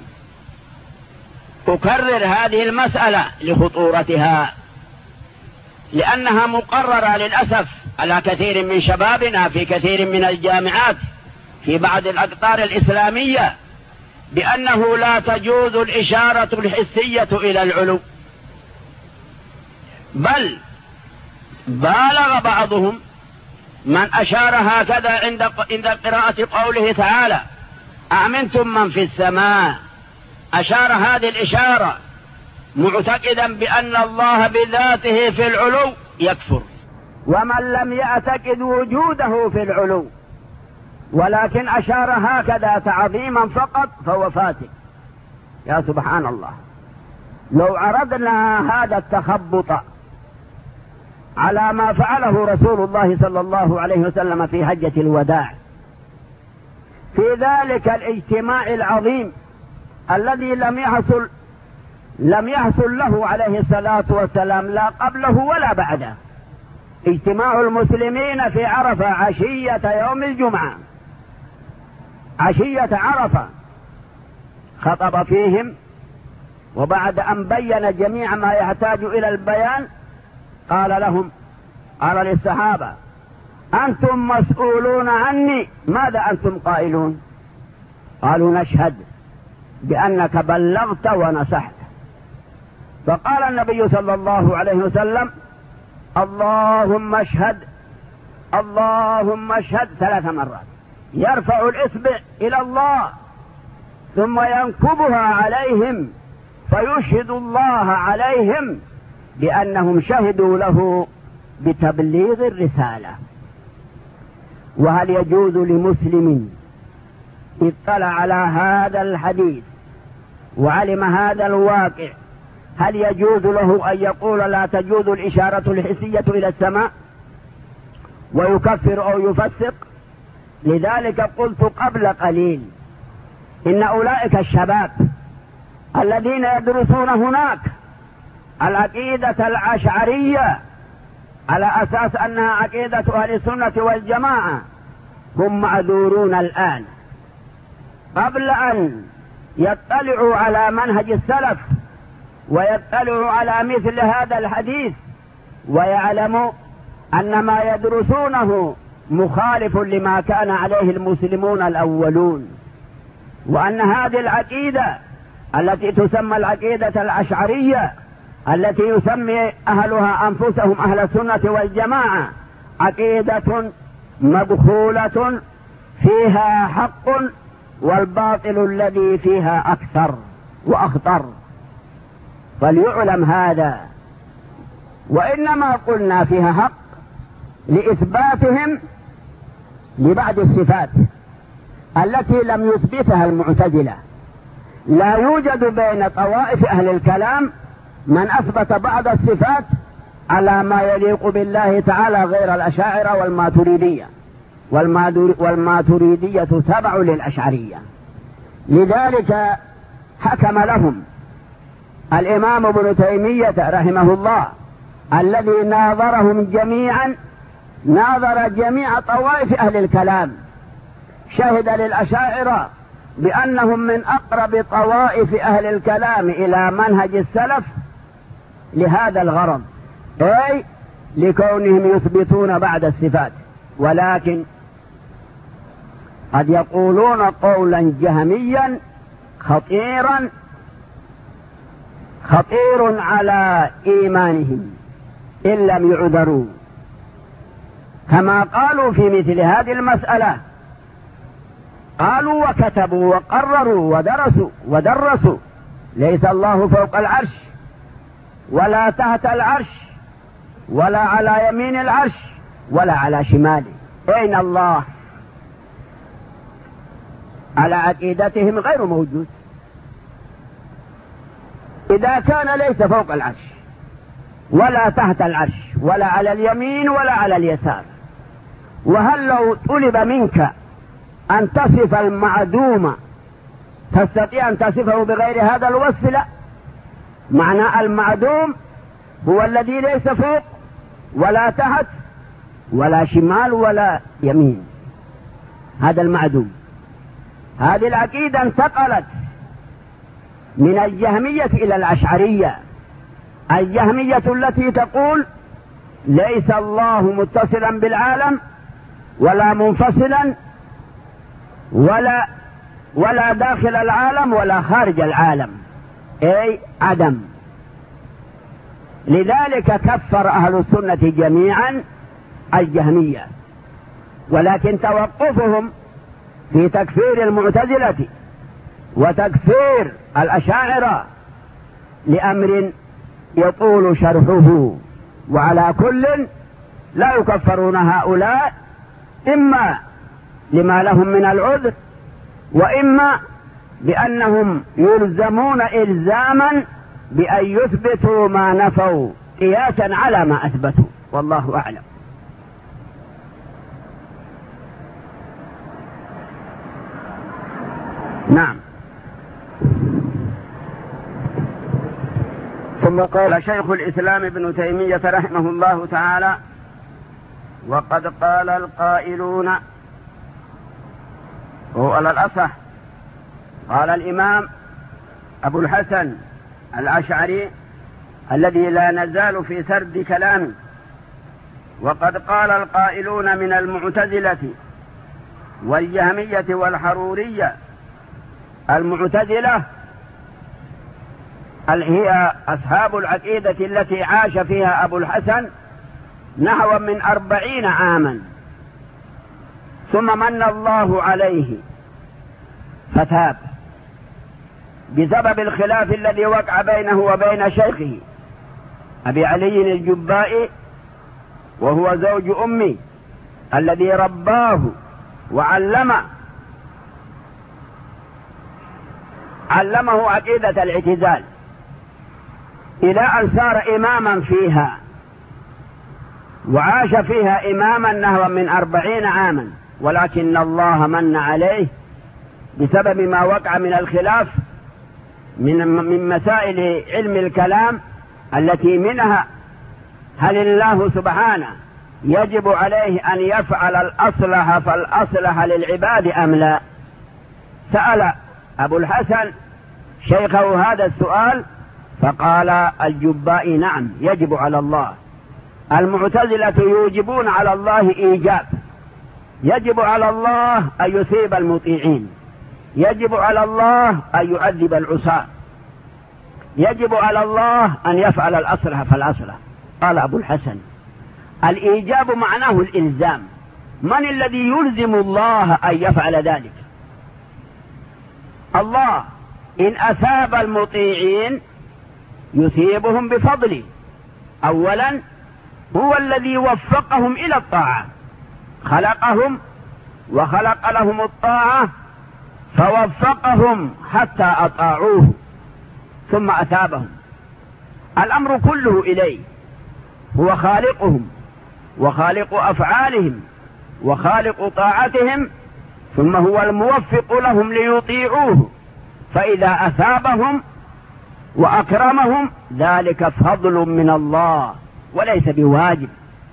أكرر هذه المسألة لخطورتها، لأنها مقررة للأسف على كثير من شبابنا في كثير من الجامعات في بعض الأقطار الإسلامية، بأنه لا تجوز الإشارة الحسية إلى العلو، بل بالغ بعضهم من أشار هكذا عند قراءة قوله تعالى: أأمنتم من في السماء. أشار هذه الإشارة معتقدا بأن الله بذاته في العلو يكفر، ومن لم يعتقد وجوده في العلو ولكن أشار هكذا تعظيما فقط فهو فاسق. يا سبحان الله. لو عرضنا هذا التخبط على ما فعله رسول الله صلى الله عليه وسلم في حجة الوداع، في ذلك الاجتماع العظيم الذي لم يحصل له عليه الصلاة والسلام لا قبله ولا بعده، اجتماع المسلمين في عرفة عشية يوم الجمعة، عشية عرفة، خطب فيهم، وبعد أن بين جميع ما يحتاج إلى البيان قال لهم، قال للصحابة: أنتم مسؤولون عني، ماذا أنتم قائلون؟ قالوا: نشهد بأنك بلغت ونصحت. فقال النبي صلى الله عليه وسلم: اللهم اشهد، اللهم اشهد 3 مرات، يرفع الإصبع إلى الله ثم ينكبها عليهم فيشهد الله عليهم بأنهم شهدوا له بتبليغ الرسالة. وهل يجوز لمسلم اطلع على هذا الحديث وعلم هذا الواقع، هل يجوز له أن يقول لا تجوز الإشارة الحسية إلى السماء ويكفر أو يفسق؟ لذلك قلت قبل قليل إن أولئك الشباب الذين يدرسون هناك العقيدة الأشعرية على أساس أنها عقيدة أهل السنة والجماعة هم معذورون الآن، قبل أن يطلعوا على منهج السلف ويطلعوا على مثل هذا الحديث ويعلموا أن ما يدرسونه مخالف لما كان عليه المسلمون الأولون، وأن هذه العقيدة التي تسمى العقيدة الأشعرية التي يسمي أهلها أنفسهم أهل السنة والجماعة عقيدة مدخولة فيها حق والباطل الذي فيها أكثر وأخطر، فليعلم هذا. وإنما قلنا فيها حق لإثباتهم لبعض الصفات التي لم يثبتها المعتزلة. لا يوجد بين طوائف أهل الكلام من أثبت بعض الصفات على ما يليق بالله تعالى غير الأشاعرة والماتريدية، والماتريدية تبع للأشعرية. لذلك حكم لهم الإمام ابن تيمية رحمه الله الذي ناظرهم جميعا، ناظر جميع طوائف أهل الكلام، شهد للأشاعرة بأنهم من أقرب طوائف أهل الكلام إلى منهج السلف لهذا الغرض، أي لكونهم يثبتون بعض الصفات، ولكن قد يقولون قولا جهميا خطير على إيمانهم إن لم يعذروا، كما قالوا في مثل هذه المسألة، قالوا وكتبوا وقرروا ودرسوا ليس الله فوق العرش ولا تحت العرش ولا على يمين العرش ولا على شماله. أين الله؟ على عقيدتهم غير موجود. إذا كان ليس فوق العرش ولا تحت العرش ولا على اليمين ولا على اليسار، وهل لو طلب منك أن تصف المعدوم تستطيع أن تصفه بغير هذا الوصف؟ لا، معنى المعدوم هو الذي ليس فوق ولا تحت ولا شمال ولا يمين، هذا المعدوم. هذه العقيدة انتقلت من الجهمية إلى الأشعرية. الجهمية التي تقول ليس الله متصلا بالعالم ولا منفصلا ولا داخل العالم ولا خارج العالم، أي عدم. لذلك كفر أهل السنة جميعا الجهمية، ولكن توقفهم في تكفير المعتزلة وتكفير الأشاعرة لأمر يطول شرحه، وعلى كل لا يكفرون هؤلاء إما لما لهم من العذر، وإما بأنهم يلزمون إلزاما بأن يثبتوا ما نفوا قياسا على ما أثبتوا، والله أعلم. نعم. ثم قال شيخ الإسلام ابن تيمية رحمه الله تعالى: وقد قال القائلون، هو على الأصح قال الإمام أبو الحسن الأشعري الذي لا نزال في سرد كلامه: وقد قال القائلون من المعتزلة والجهمية والحرورية. المعتزلة هي أصحاب العقيدة التي عاش فيها أبو الحسن نحو من 40 عاما، ثم من الله عليه فتاب بسبب الخلاف الذي وقع بينه وبين شيخه أبي علي الجبائي، وهو زوج أمي الذي رباه وعلمه عقيدة الاعتزال إلى أن صار إماما فيها، وعاش فيها إماما نحو من 40 عاما، ولكن الله من عليه بسبب ما وقع من الخلاف من مسائل علم الكلام، التي منها هل الله سبحانه يجب عليه أن يفعل الأصلح فالأصلح للعباد أم لا. سأل أبو الحسن شيخه هذا السؤال فقال الجبائي: نعم يجب على الله. المعتزلة يوجبون على الله إيجاب، يجب على الله أن يثيب المطيعين، يجب على الله أن يعذب العصاة، يجب على الله أن يفعل الأصلح فالأصلح. قال أبو الحسن: الإيجاب معناه الإلزام، من الذي يلزم الله أن يفعل ذلك؟ الله إن أثاب المطيعين يثيبهم بفضله، أولا هو الذي وفقهم إلى الطاعة، خلقهم وخلق لهم الطاعة فوفقهم حتى أطاعوه ثم أثابهم. الأمر كله إليه، هو خالقهم وخالق أفعالهم وخالق طاعتهم، ثم هو الموفق لهم ليطيعوه، فإذا أثابهم وأكرمهم ذلك فضل من الله وليس بواجب.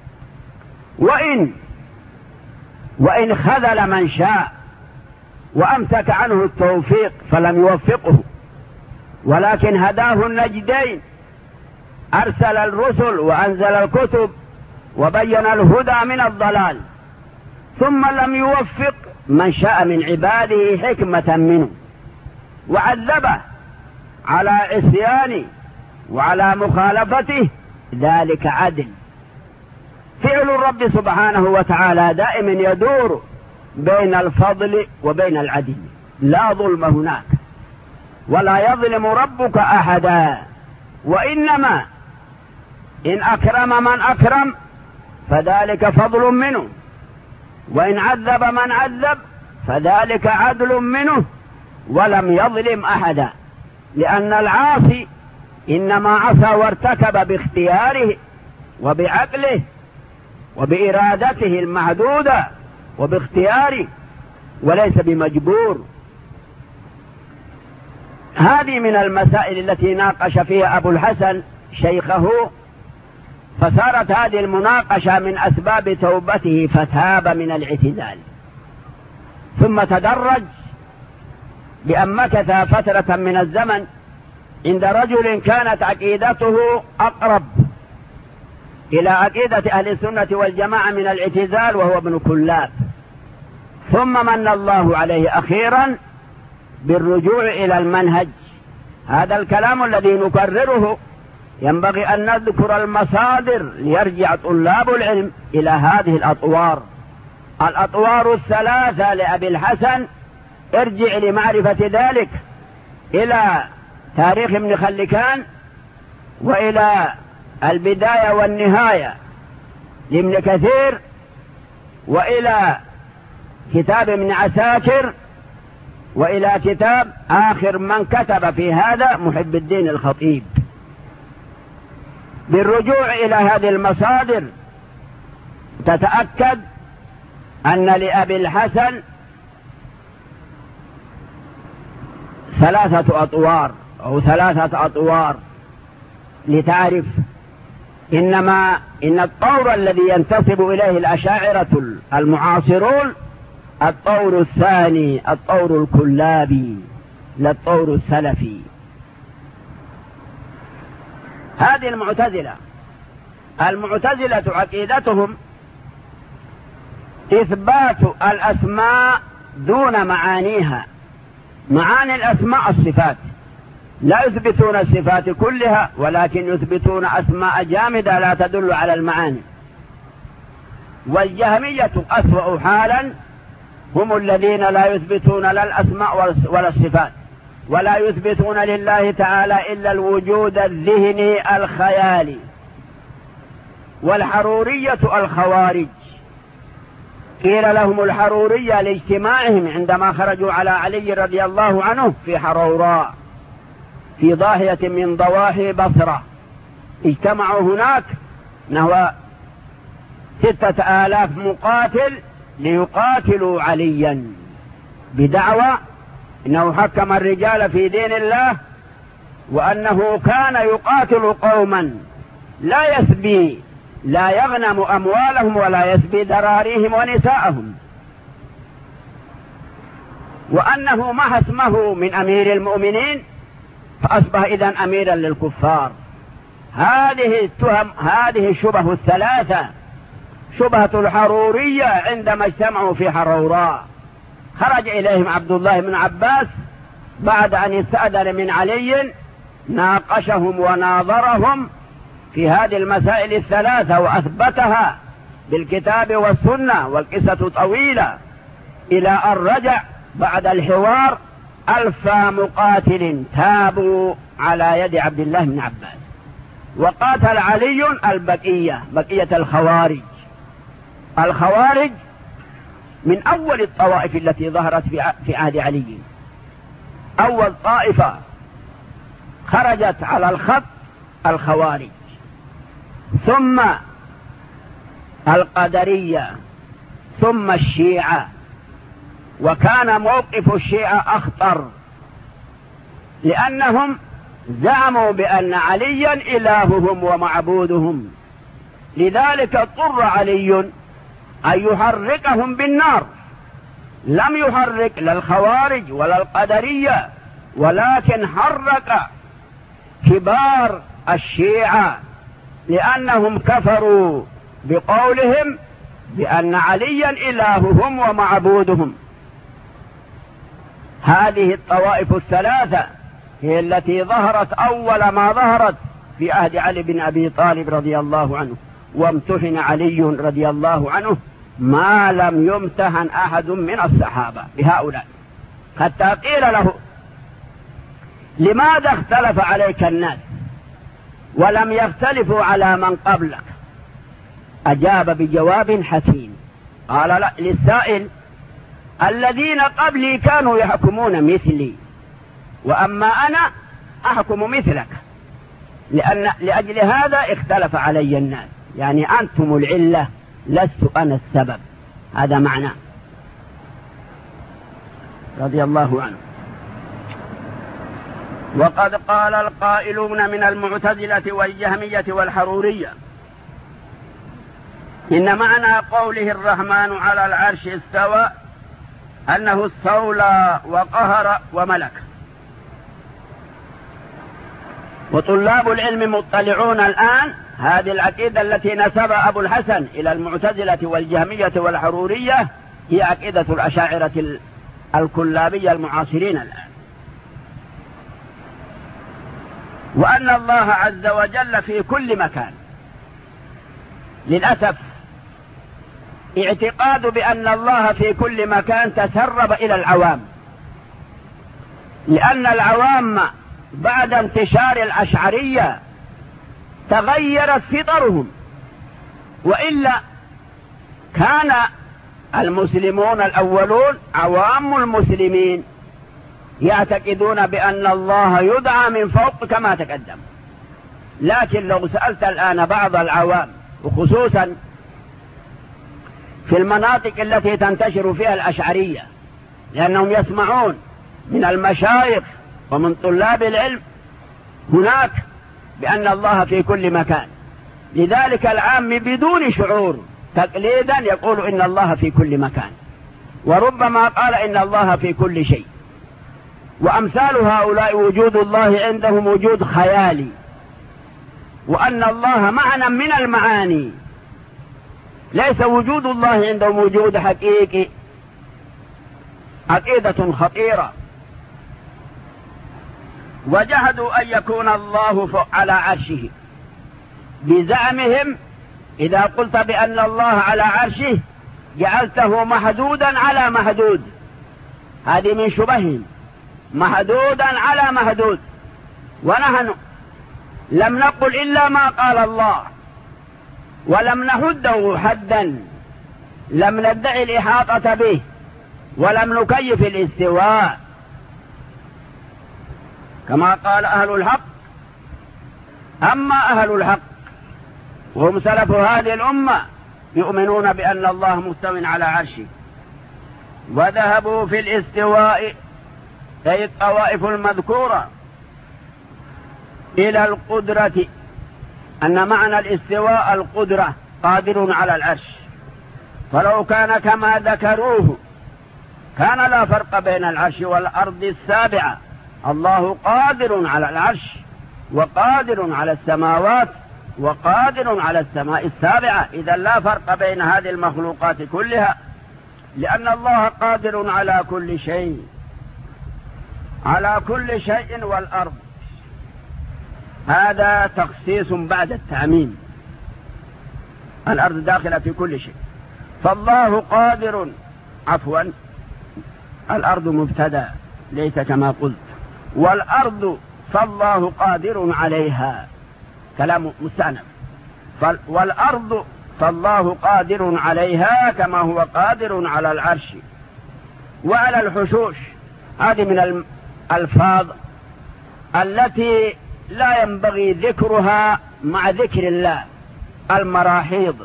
وإن خذل من شاء وأمسك عنه التوفيق فلم يوفقه، ولكن هداه النجدين، أرسل الرسل وأنزل الكتب وبين الهدى من الضلال، ثم لم يوفق من شاء من عباده حكمة منه وعذبه على عصيانه وعلى مخالفته، ذلك عدل. فعل الرب سبحانه وتعالى دائما يدور بين الفضل وبين العدل، لا ظلم هناك، ولا يظلم ربك أحدا، وإنما إن أكرم من أكرم فذلك فضل منه، وإن عذب من عذب فذلك عدل منه، ولم يظلم أحدا، لأن العاصي إنما عصى وارتكب باختياره وبعقله وبإرادته المحدودة وباختياره، وليس بمجبور. هذه من المسائل التي ناقش فيها أبو الحسن شيخه، فصارت هذه المناقشة من أسباب توبته فتاب من الاعتزال، ثم تدرج بأن مكث فترة من الزمن عند رجل كانت عقيدته أقرب إلى عقيدة أهل السنة والجماعة من الاعتزال، وهو ابن كلاب، ثم من الله عليه أخيرا بالرجوع إلى المنهج. هذا الكلام الذي نكرره ينبغي أن نذكر المصادر ليرجع طلاب العلم إلى هذه الأطوار الثلاثة لأبي الحسن. ارجع لمعرفة ذلك إلى تاريخ ابن خلكان، وإلى البداية والنهاية لابن كثير، وإلى كتاب ابن عساكر، وإلى كتاب آخر من كتب في هذا محب الدين الخطيب. بالرجوع إلى هذه المصادر تتأكد أن لأبي الحسن 3 أطوار أو 3 أطوار، لتعرف إن الطور الذي ينتسب إليه الأشاعرة المعاصرون الطور الثاني، الطور الكلابي، لا الطور السلفي. هذه المعتزلة عقيدتهم إثبات الأسماء دون معانيها. معاني الأسماء الصفات، لا يثبتون الصفات كلها، ولكن يثبتون أسماء جامدة لا تدل على المعاني. والجهمية أسوأ حالا، هم الذين لا يثبتون لا الأسماء ولا الصفات، ولا يثبتون لله تعالى إلا الوجود الذهني الخيالي. والحرورية الخوارج، قيل لهم الحرورية لاجتماعهم عندما خرجوا على علي رضي الله عنه في حروراء في ضاحية من ضواحي بصرة. اجتمعوا هناك نحو 6000 مقاتل ليقاتلوا عليا بدعوى إنه حكم الرجال في دين الله، وأنه كان يقاتل قوما لا يغنم أموالهم ولا يسبي ذراريهم ونساءهم، وأنه محى اسمه من أمير المؤمنين فأصبح إذن أميرا للكفار. هذه التهم، هذه الشبه الثلاثة، شبهة الحرورية عندما اجتمعوا في حروراء. خرج إليهم عبد الله بن عباس بعد أن استأذن من علي، ناقشهم وناظرهم في هذه المسائل الثلاثة وأثبتها بالكتاب والسنة، والقصة طويلة، إلى أن رجع بعد الحوار 1000 مقاتل تابوا على يد عبد الله بن عباس، وقاتل علي بقية الخوارج من أول الطوائف التي ظهرت في عهد علي. أول طائفة خرجت على الخط الخوارج، ثم القدرية، ثم الشيعة. وكان موقف الشيعة أخطر، لأنهم زعموا بأن عليا إلههم ومعبودهم، لذلك اضطر علي أن يحرقهم بالنار. لم يحرق لا الخوارج ولا القدرية، ولكن حرق كبار الشيعة، لأنهم كفروا بقولهم بأن عليا إلههم ومعبودهم. هذه الطوائف الثلاثة هي التي ظهرت أول ما ظهرت في عهد علي بن أبي طالب رضي الله عنه، وامتحن علي رضي الله عنه ما لم يمتحن أحد من الصحابة بهؤلاء، حتى قيل له: لماذا اختلف عليك الناس ولم يختلفوا على من قبلك؟ أجاب بجواب حكيم، قال: لا، للسائل: الذين قبلي كانوا يحكمون مثلي، وأما أنا أحكم مثلك، لأجل هذا اختلف علي الناس، يعني أنتم العلة لست أنا السبب. هذا معنى رضي الله عنه. وقد قال القائلون من المعتزلة والجهمية والحرورية إن معنى قوله الرحمن على العرش استوى أنه استولى وقهر وملك. وطلاب العلم مطلعون الآن هذه العقيدة التي نسب أبو الحسن إلى المعتزلة والجهمية والحرورية هي عقيدة الأشاعرة الكلابية المعاصرين الآن. وأن الله عز وجل في كل مكان. للأسف اعتقاد بأن الله في كل مكان تسرب إلى العوام، لأن العوام بعد انتشار الأشعرية تغيرت فطرهم، وإلا كان المسلمون الأولون عوام المسلمين يعتقدون بأن الله يدعى من فوق كما تقدم، لكن لو سألت الآن بعض العوام، وخصوصا في المناطق التي تنتشر فيها الأشعرية، لأنهم يسمعون من المشايخ ومن طلاب العلم هناك بأن الله في كل مكان، لذلك العام بدون شعور تقليدا يقول إن الله في كل مكان، وربما قال إن الله في كل شيء. وأمثال هؤلاء وجود الله عندهم وجود خيالي، وأن الله معنى من المعاني، ليس وجود الله عندهم وجود حقيقي. عقيدة خطيرة. وجحدوا أن يكون الله على عرشه بزعمهم. إذا قلت بأن الله على عرشه جعلته محدودا على محدود، هذه من شبههم، محدودا على محدود. ونحن لم نقل إلا ما قال الله، ولم نحده حدا، لم ندعي الإحاطة به، ولم نكيف الاستواء، كما قال أهل الحق. أما أهل الحق وهم سلف هذه الأمة يؤمنون بأن الله مستو على عرشه، وذهبوا في الاستواء أي الطوائف المذكورة إلى القدرة، أن معنى الاستواء القدرة، قادر على العرش. فلو كان كما ذكروه كان لا فرق بين العرش والأرض السابعة. الله قادر على العرش، وقادر على السماوات، وقادر على السماء السابعة. إذا لا فرق بين هذه المخلوقات كلها، لأن الله قادر على كل شيء، على كل شيء. والأرض هذا تخصيص بعد التعميم، الأرض داخلة في كل شيء. فالله قادر، عفوا الأرض مبتدأ ليس كما قلت، والأرض فالله قادر عليها، كلام مستأنف. والأرض فالله قادر عليها كما هو قادر على العرش وعلى الحشوش. هذه من الألفاظ التي لا ينبغي ذكرها مع ذكر الله، المراحيض،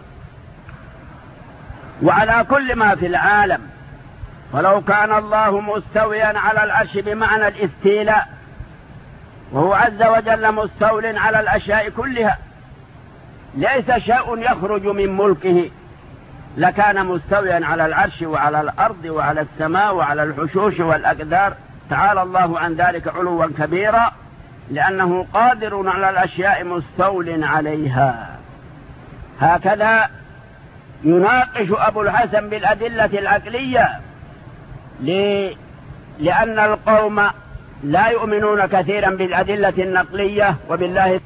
وعلى كل ما في العالم. ولو كان الله مستويا على العرش بمعنى الاستيلاء، وهو عز وجل مستول على الأشياء كلها، ليس شيء يخرج من ملكه، لكان مستويا على العرش وعلى الأرض وعلى السماء وعلى الحشوش والأقدار. تعالى الله عن ذلك علوا كبيرا، لأنه قادر على الأشياء مستول عليها. هكذا يناقش أبو الحسن بالأدلة العقلية، لأن القوم لا يؤمنون كثيرا بالأدلة النقلية. وبالله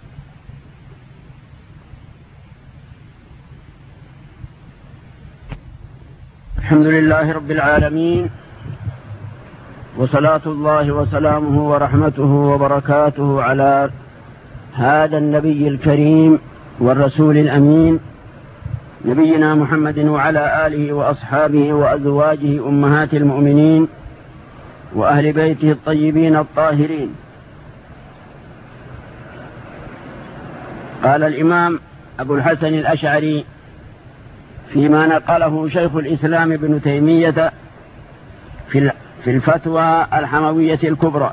الحمد لله رب العالمين، وصلاة الله وسلامه ورحمته وبركاته على هذا النبي الكريم والرسول الأمين، نبينا محمد وعلى آله وأصحابه وأزواجه أمهات المؤمنين وأهل بيته الطيبين الطاهرين. قال الإمام أبو الحسن الأشعري فيما نقله شيخ الإسلام ابن تيمية في الفتوى الحموية الكبرى،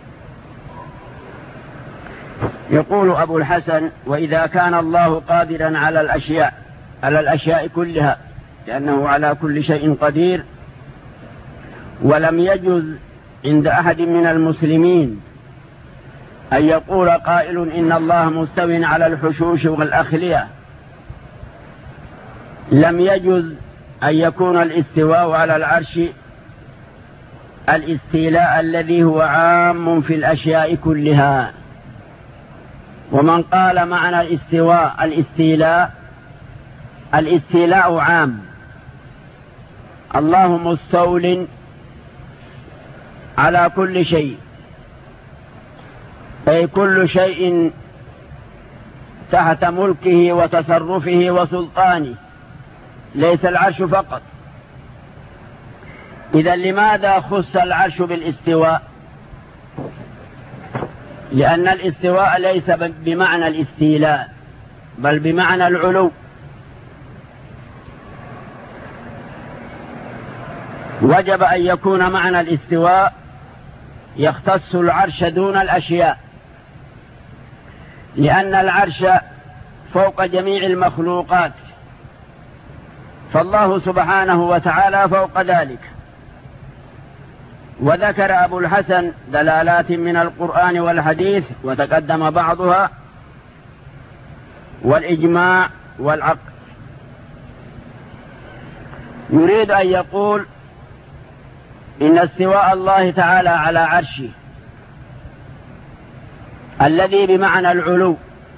يقول أبو الحسن: وإذا كان الله قادرا على الأشياء كلها، لأنه على كل شيء قدير، ولم يجوز عند أحد من المسلمين أن يقول قائل إن الله مستو على الحشوش والأخلية، لم يجوز أن يكون الاستواء على العرش الاستيلاء الذي هو عام في الأشياء كلها. ومن قال معنى الاستواء الاستيلاء عام، الله مستول على كل شيء، أي كل شيء تحت ملكه وتصرفه وسلطانه، ليس العرش فقط. إذا لماذا خص العرش بالاستواء؟ لأن الاستواء ليس بمعنى الاستيلاء بل بمعنى العلو. وجب أن يكون معنى الاستواء يختص العرش دون الأشياء، لأن العرش فوق جميع المخلوقات، فالله سبحانه وتعالى فوق ذلك. وذكر أبو الحسن دلالات من القرآن والحديث وتقدم بعضها، والإجماع والعقل. يريد أن يقول إن استواء الله تعالى على عرشه الذي بمعنى العلو،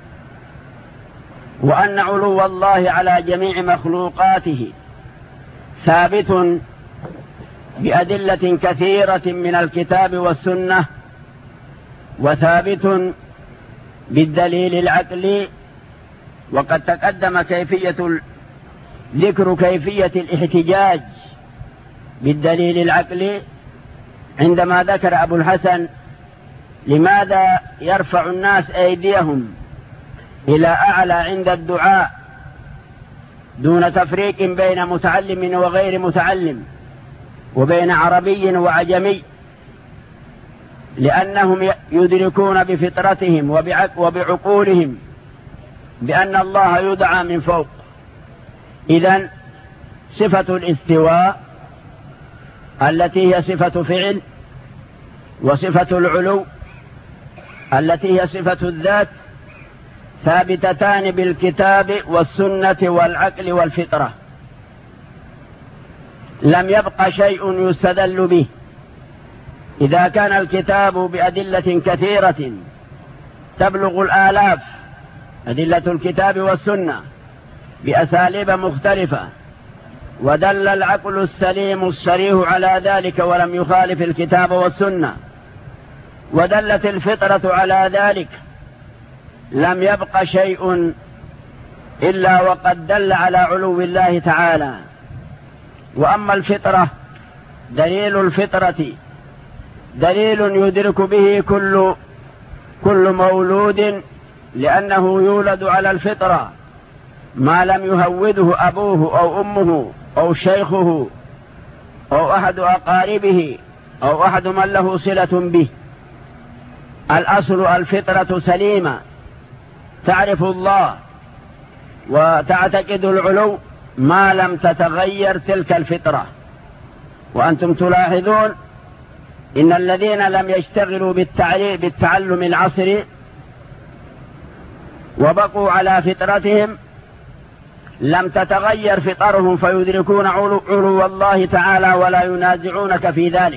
وأن علو الله على جميع مخلوقاته ثابت بأدلة كثيرة من الكتاب والسنة، وثابت بالدليل العقلي. وقد تقدم ذكر كيفية الاحتجاج بالدليل العقلي عندما ذكر أبو الحسن لماذا يرفع الناس أيديهم إلى أعلى عند الدعاء دون تفريق بين متعلم وغير متعلم وبين عربي وعجمي، لأنهم يدركون بفطرتهم وبعقولهم بأن الله يدعى من فوق. إذن صفة الاستواء التي هي صفة فعل، وصفة العلو التي هي صفة الذات، ثابتتان بالكتاب والسنة والعقل والفطرة. لم يبق شيء يستدل به. إذا كان الكتاب بأدلة كثيرة تبلغ الآلاف، أدلة الكتاب والسنة بأساليب مختلفة، ودل العقل السليم الصريح على ذلك ولم يخالف الكتاب والسنة، ودلت الفطرة على ذلك، لم يبق شيء إلا وقد دل على علو الله تعالى. وأما الفطرة، دليل الفطرة دليل يدرك به كل مولود، لأنه يولد على الفطرة ما لم يهوده أبوه أو أمه أو شيخه أو أحد أقاربه أو أحد من له صلة به. الأصل الفطرة سليمة، تعرف الله وتعتقد العلو ما لم تتغير تلك الفطرة. وأنتم تلاحظون إن الذين لم يشتغلوا بالتعلم العصري وبقوا على فطرتهم لم تتغير فطرهم، فيدركون علو الله تعالى ولا ينازعونك في ذلك.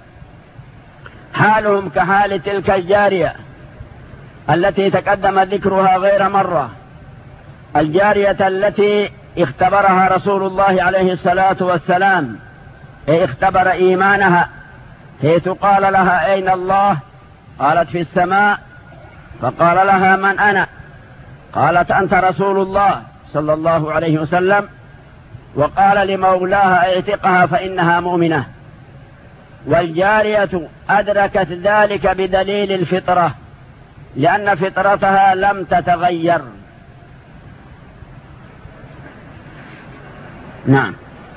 حالهم كحال تلك الجارية التي تقدم ذكرها غير مرة، الجارية التي اختبرها رسول الله عليه الصلاة والسلام، اختبر إيمانها، حيث قال لها أين الله؟ قالت في السماء. فقال لها من أنا؟ قالت أنت رسول الله صلى الله عليه وسلم. وقال لمولاها اعتقها فإنها مؤمنة. والجارية أدركت ذلك بدليل الفطرة، لأن فطرتها لم تتغير. نعم.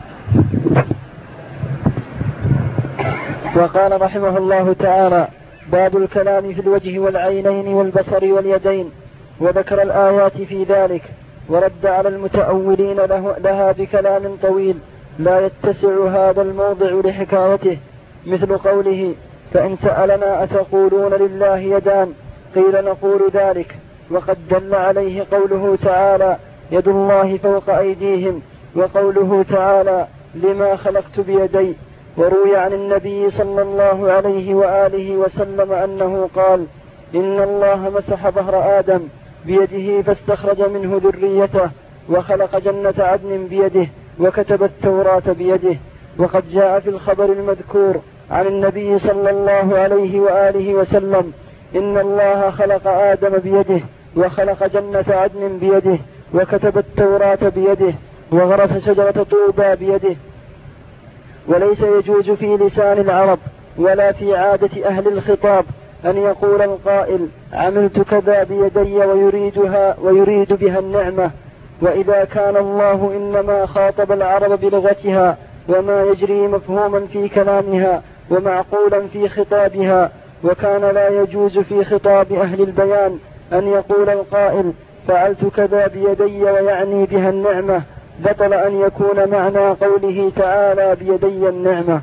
وقال رحمه الله تعالى: باب الكلام في الوجه والعينين والبصر واليدين، وذكر الآيات في ذلك، ورد على المتأولين لها بكلام طويل لا يتسع هذا الموضع لحكايته، مثل قوله: فإن سألنا أتقولون لله يدان؟ قيل نقول ذلك. وقد دل عليه قوله تعالى: يد الله فوق أيديهم، وقوله تعالى: لما خلقت بيدي. وروي عن النبي صلى الله عليه وآله وسلم أنه قال: إن الله مسح ظهر آدم بيده فاستخرج منه ذريته، وخلق جنة عدن بيده، وكتب التوراة بيده. وقد جاء في الخبر المذكور عن النبي صلى الله عليه وآله وسلم: إن الله خلق آدم بيده، وخلق جنة عدن بيده، وكتب التوراة بيده، وغرس شجرة طوبى بيده. وليس يجوز في لسان العرب ولا في عادة أهل الخطاب أن يقول القائل عملت كذا بيدي ويريد بها النعمة. وإذا كان الله إنما خاطب العرب بلغتها وما يجري مفهوما في كلامها ومعقولا في خطابها، وكان لا يجوز في خطاب أهل البيان أن يقول القائل فعلت كذا بيدي ويعني بها النعمة، بطل أن يكون معنى قوله تعالى بيدي النعمة.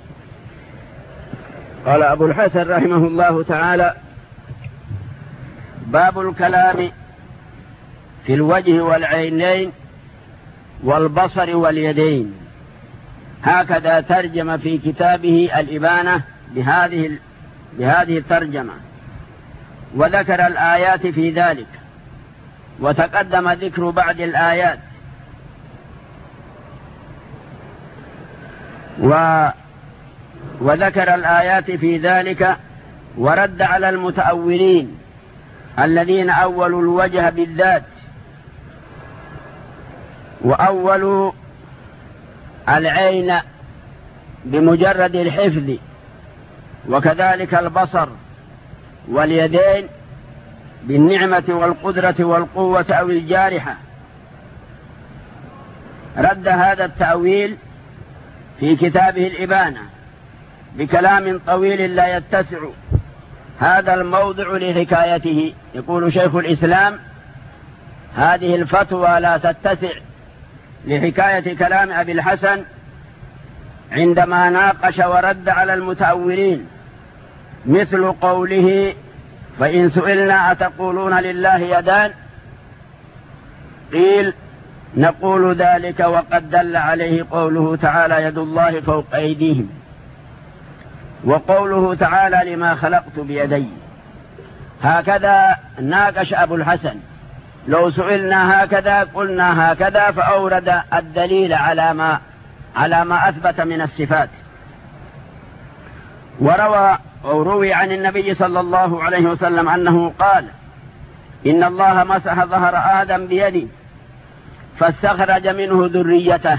قال أبو الحسن رحمه الله تعالى: باب الكلام في الوجه والعينين والبصر واليدين. هكذا ترجم في كتابه الإبانة بهذه الترجمة، وذكر الآيات في ذلك، وتقدم ذكر بعض الآيات، وذكر الآيات في ذلك، ورد على المتأولين الذين أولوا الوجه بالذات وأولوا العين بمجرد الحفظ، وكذلك البصر واليدين بالنعمة والقدرة والقوة أو الجارحة. رد هذا التأويل في كتابه الإبانة بكلام طويل لا يتسع هذا الموضع لحكايته. يقول شيخ الإسلام: هذه الفتوى لا تتسع لحكاية كلام أبي الحسن عندما ناقش ورد على المتأولين، مثل قوله: فإن سئلنا أتقولون لله يدان؟ قيل: نقول ذلك وقد دل عليه قوله تعالى: يد الله فوق أيديهم، وقوله تعالى: لما خلقت بيدي. هكذا ناقش أبو الحسن: لو سئلنا هكذا قلنا هكذا، فأورد الدليل على ما أثبت من الصفات. وروي عن النبي صلى الله عليه وسلم أنه قال: إن الله مسح ظهر آدم بيده فاستخرج منه ذريته،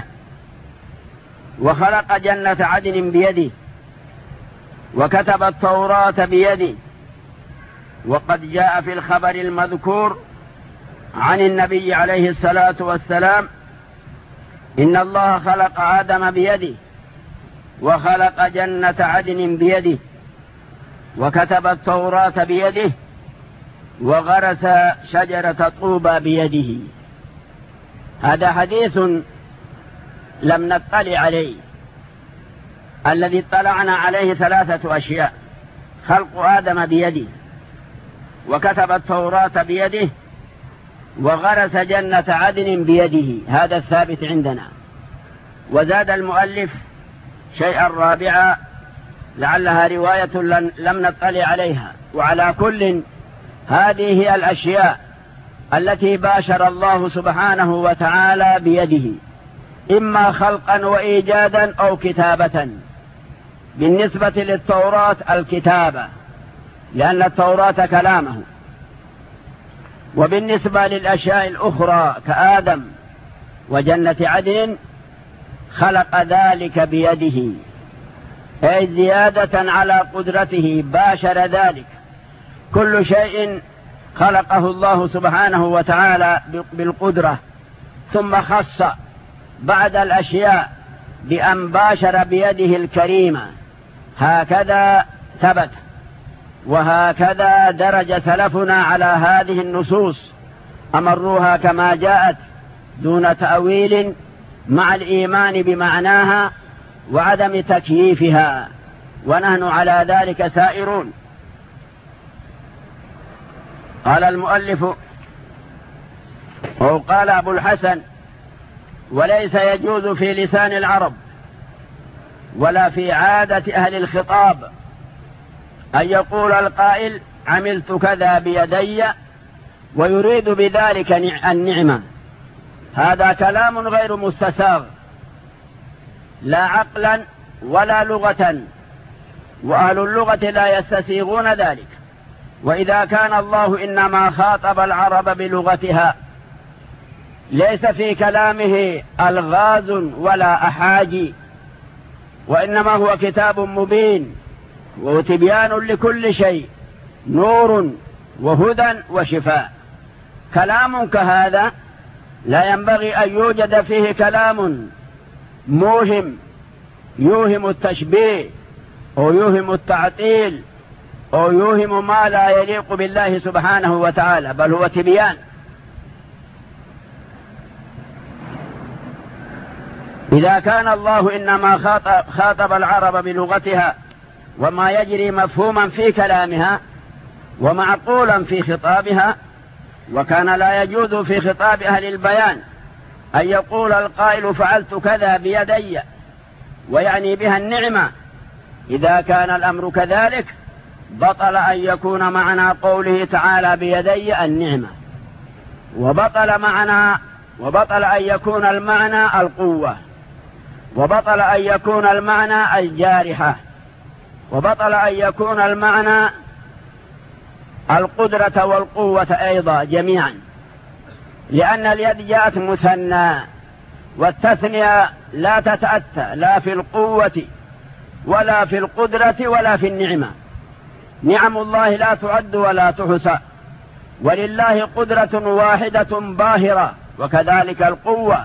وخلق جنة عدن بيده، وكتب التوراة بيده. وقد جاء في الخبر المذكور عن النبي عليه الصلاة والسلام: إن الله خلق آدم بيده، وخلق جنة عدن بيده، وكتب التوراة بيده، وغرس شجرة طوبى بيده. هذا حديث لم نطلع عليه. الذي اطلعنا عليه 3 أشياء: خلق آدم بيده، وكتب التوراة بيده، وغرس جنة عدن بيده. هذا الثابت عندنا. وزاد المؤلف شيئا رابعا لعلها رواية لم نطلع عليها. وعلى كل، هذه هي الأشياء التي باشر الله سبحانه وتعالى بيده، إما خلقا وإيجادا أو كتابة. بالنسبة للتوراة الكتابة، لأن التوراة كلامه. وبالنسبة للأشياء الأخرى كآدم وجنة عدن، خلق ذلك بيده، أي زيادة على قدرته، باشر ذلك. كل شيء خلقه الله سبحانه وتعالى بالقدرة، ثم خص بعد الأشياء بأن باشر بيده الكريمة. هكذا ثبت، وهكذا درج سلفنا على هذه النصوص، أمروها كما جاءت دون تأويل، مع الإيمان بمعناها وعدم تكييفها، ونحن على ذلك سائرون. قال المؤلف، أو قال أبو الحسن: وليس يجوز في لسان العرب ولا في عادة أهل الخطاب أن يقول القائل عملت كذا بيدي ويريد بذلك النعمة. هذا كلام غير مستساغ، لا عقلا ولا لغة، وأهل اللغة لا يستسيغون ذلك. وإذا كان الله إنما خاطب العرب بلغتها، ليس في كلامه ألغاز ولا أحاجي، وإنما هو كتاب مبين وتبيان لكل شيء، نور وهدى وشفاء. كلام كهذا لا ينبغي أن يوجد فيه كلام موهم يوهم التشبيه أو يوهم التعطيل أو يوهم ما لا يليق بالله سبحانه وتعالى، بل هو تبيان. إذا كان الله إنما خاطب العرب بلغتها وما يجري مفهوما في كلامها ومعقولا في خطابها، وكان لا يجوز في خطاب أهل البيان أن يقول القائل فعلت كذا بيدي ويعني بها النعمة. إذا كان الأمر كذلك بطل أن يكون معنى قوله تعالى بيدي النعمة، وبطل أن يكون المعنى القوة، وبطل أن يكون المعنى الجارحة، وبطل أن يكون المعنى القدرة والقوة أيضا جميعا، لأن اليد جاءت مثنى، والتثنية لا تتأتى لا في القوة ولا في القدرة ولا في النعمة. نعم الله لا تعد ولا تحصى، ولله قدرة واحدة باهرة، وكذلك القوة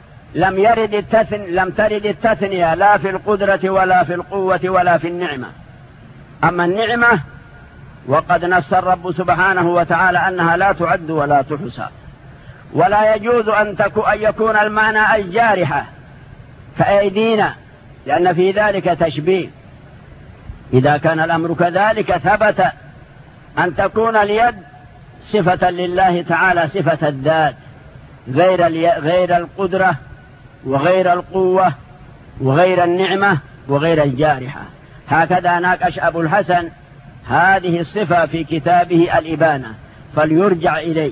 لم ترد التثنية لا في القدرة ولا في القوة ولا في النعمة. أما النعمة وقد نص الرب سبحانه وتعالى أنها لا تعد ولا تحصى، ولا يجوز أن يكون المعنى الجارحة كأيدينا، لأن في ذلك تشبيه. إذا كان الأمر كذلك ثبت أن تكون اليد صفة لله تعالى، صفة الذات، غير القدرة وغير القوة وغير النعمة وغير الجارحة. هكذا ناقش أبو الحسن هذه الصفة في كتابه الإبانة، فليرجع إليه.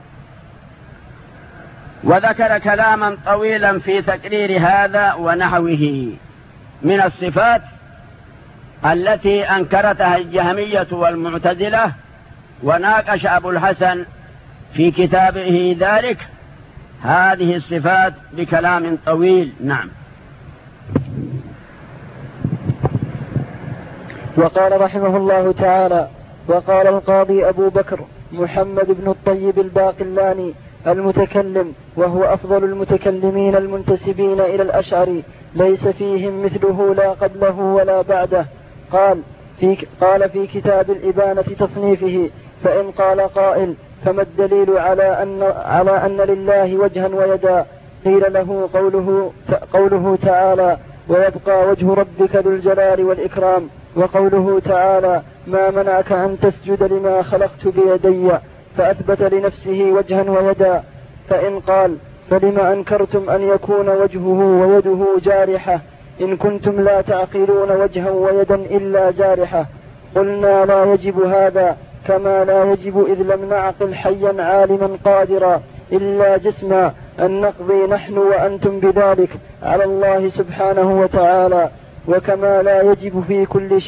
وذكر كلاما طويلا في تقرير هذا ونحوه من الصفات التي أنكرتها الجهمية والمعتزلة، وناقش أبو الحسن في كتابه ذلك هذه الصفات بكلام طويل. نعم. وقال رحمه الله تعالى: وقال القاضي أبو بكر محمد بن الطيب الباقلاني المتكلم، وهو أفضل المتكلمين المنتسبين إلى الأشعري، ليس فيهم مثله لا قبله ولا بعده، قال في كتاب الإبانة تصنيفه: فإن قال قائل فما الدليل على أن لله وجها ويدا؟ قيل له قوله تعالى: ويبقى وجه ربك ذو الجلال والإكرام، وقوله تعالى: ما منعك أن تسجد لما خلقت بيدي، فأثبت لنفسه وجها ويدا. فإن قال فلما أنكرتم أن يكون وجهه ويده جارحة إن كنتم لا تعقلون وجها ويدا إلا جارحة؟ قلنا لا يجب هذا، كما لا يجب إذ لم نعقل حيا عالما قادرا إلا جسما أن نقضي نحن وأنتم بذلك على الله سبحانه وتعالى. وكما لا يجب في كل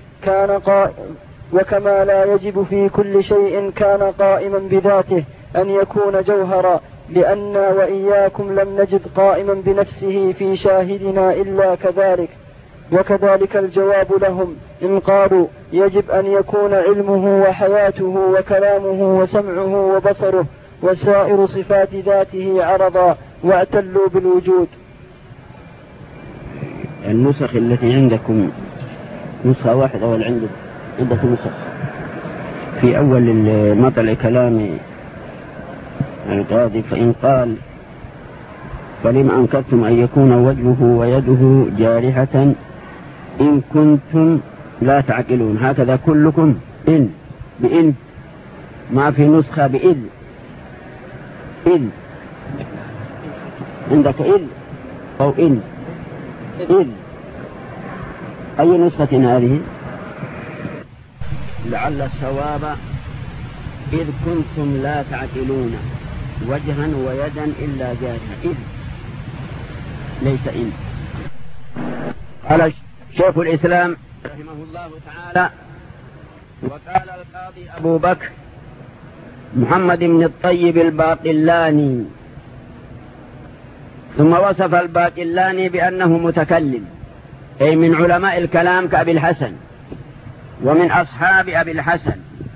شيء كان قائما بذاته أن يكون جوهرا، لأننا وإياكم لم نجد قائما بنفسه في شاهدنا إلا كذلك. وكذلك الجواب لهم إن قالوا يجب أن يكون علمه وحياته وكلامه وسمعه وبصره وسائر صفات ذاته عرضا واعتلوا بالوجود. النسخ التي عندكم نسخة واحدة ولا عندكم نسخ؟ في أول مطلع كلام القاضي: فإن قال فلما أنكرتم أن يكون وجهه ويده جارحة إن كنتم لا تعقلون. هكذا كلكم بإن، ما في نسخة بإذ. عندك إذ أو إذ. أي نسخة هذه؟ لعل الصواب إذ كنتم لا تعقلون وجها ويدا إلا جارحة. إذ ليس إن. قال شيخ الإسلام رحمه الله تعالى: وقال القاضي أبو بكر محمد بن الطيب الباقلاني. ثم وصف الباقلاني بأنه متكلم، أي من علماء الكلام كأبي الحسن ومن أصحاب أبي الحسن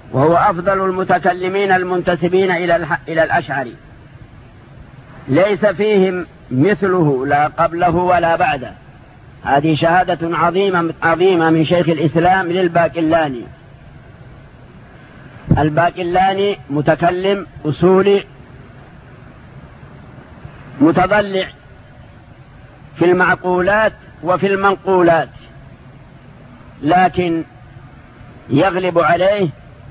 وهو أفضل المتكلمين المنتسبين إلى الأشعري، ليس فيهم مثله لا قبله ولا بعده. هذه شهادة عظيمة من شيخ الإسلام للباقلاني. الباقلاني متكلم أصولي متضلع في المعقولات وفي المنقولات، لكن يغلب عليه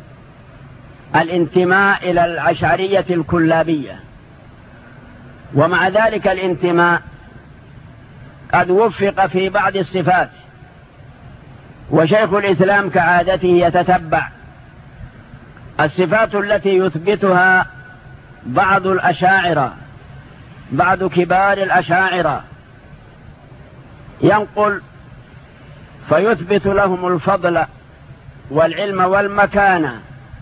الانتماء إلى الأشعرية الكلابية، ومع ذلك الانتماء قد وفق في بعض الصفات، وشيخ الإسلام كعادته يتتبع الصفات التي يثبتها بعض الأشاعرة، بعض كبار الأشاعرة، ينقل فيثبت لهم الفضل والعلم والمكانة.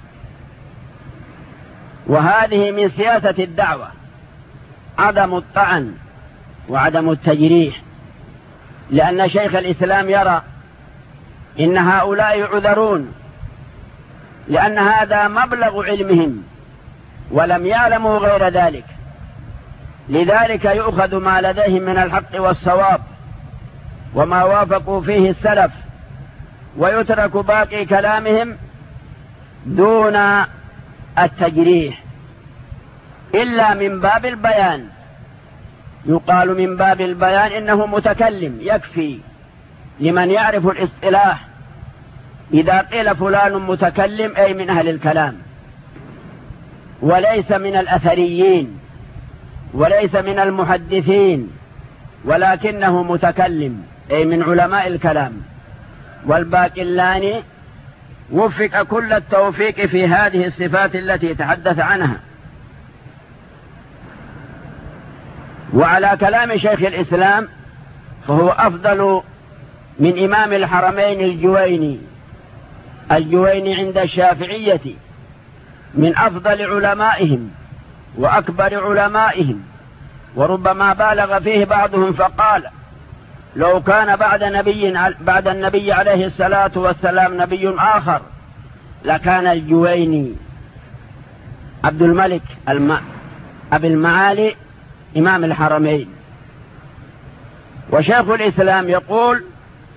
وهذه من سياسة الدعوة، عدم الطعن وعدم التجريح، لأن شيخ الإسلام يرى إن هؤلاء يعذرون، لأن هذا مبلغ علمهم ولم يعلموا غير ذلك، لذلك يؤخذ ما لديهم من الحق والصواب وما وافقوا فيه السلف، ويترك باقي كلامهم دون التجريح، إلا من باب البيان. يقال من باب البيان إنه متكلم، يكفي لمن يعرف الاصطلاح إذا قيل فلان متكلم أي من أهل الكلام، وليس من الأثريين وليس من المحدثين، ولكنه متكلم أي من علماء الكلام. والباقلاني وفق كل التوفيق في هذه الصفات التي تحدث عنها. وعلى كلام شيخ الإسلام فهو أفضل من إمام الحرمين الجويني عند الشافعية، من أفضل علمائهم وأكبر علمائهم، وربما بالغ فيه بعضهم فقال لو كان بعد النبي عليه الصلاة والسلام نبي آخر لكان الجويني عبد الملك أبي المعالي إمام الحرمين. وشيخ الإسلام يقول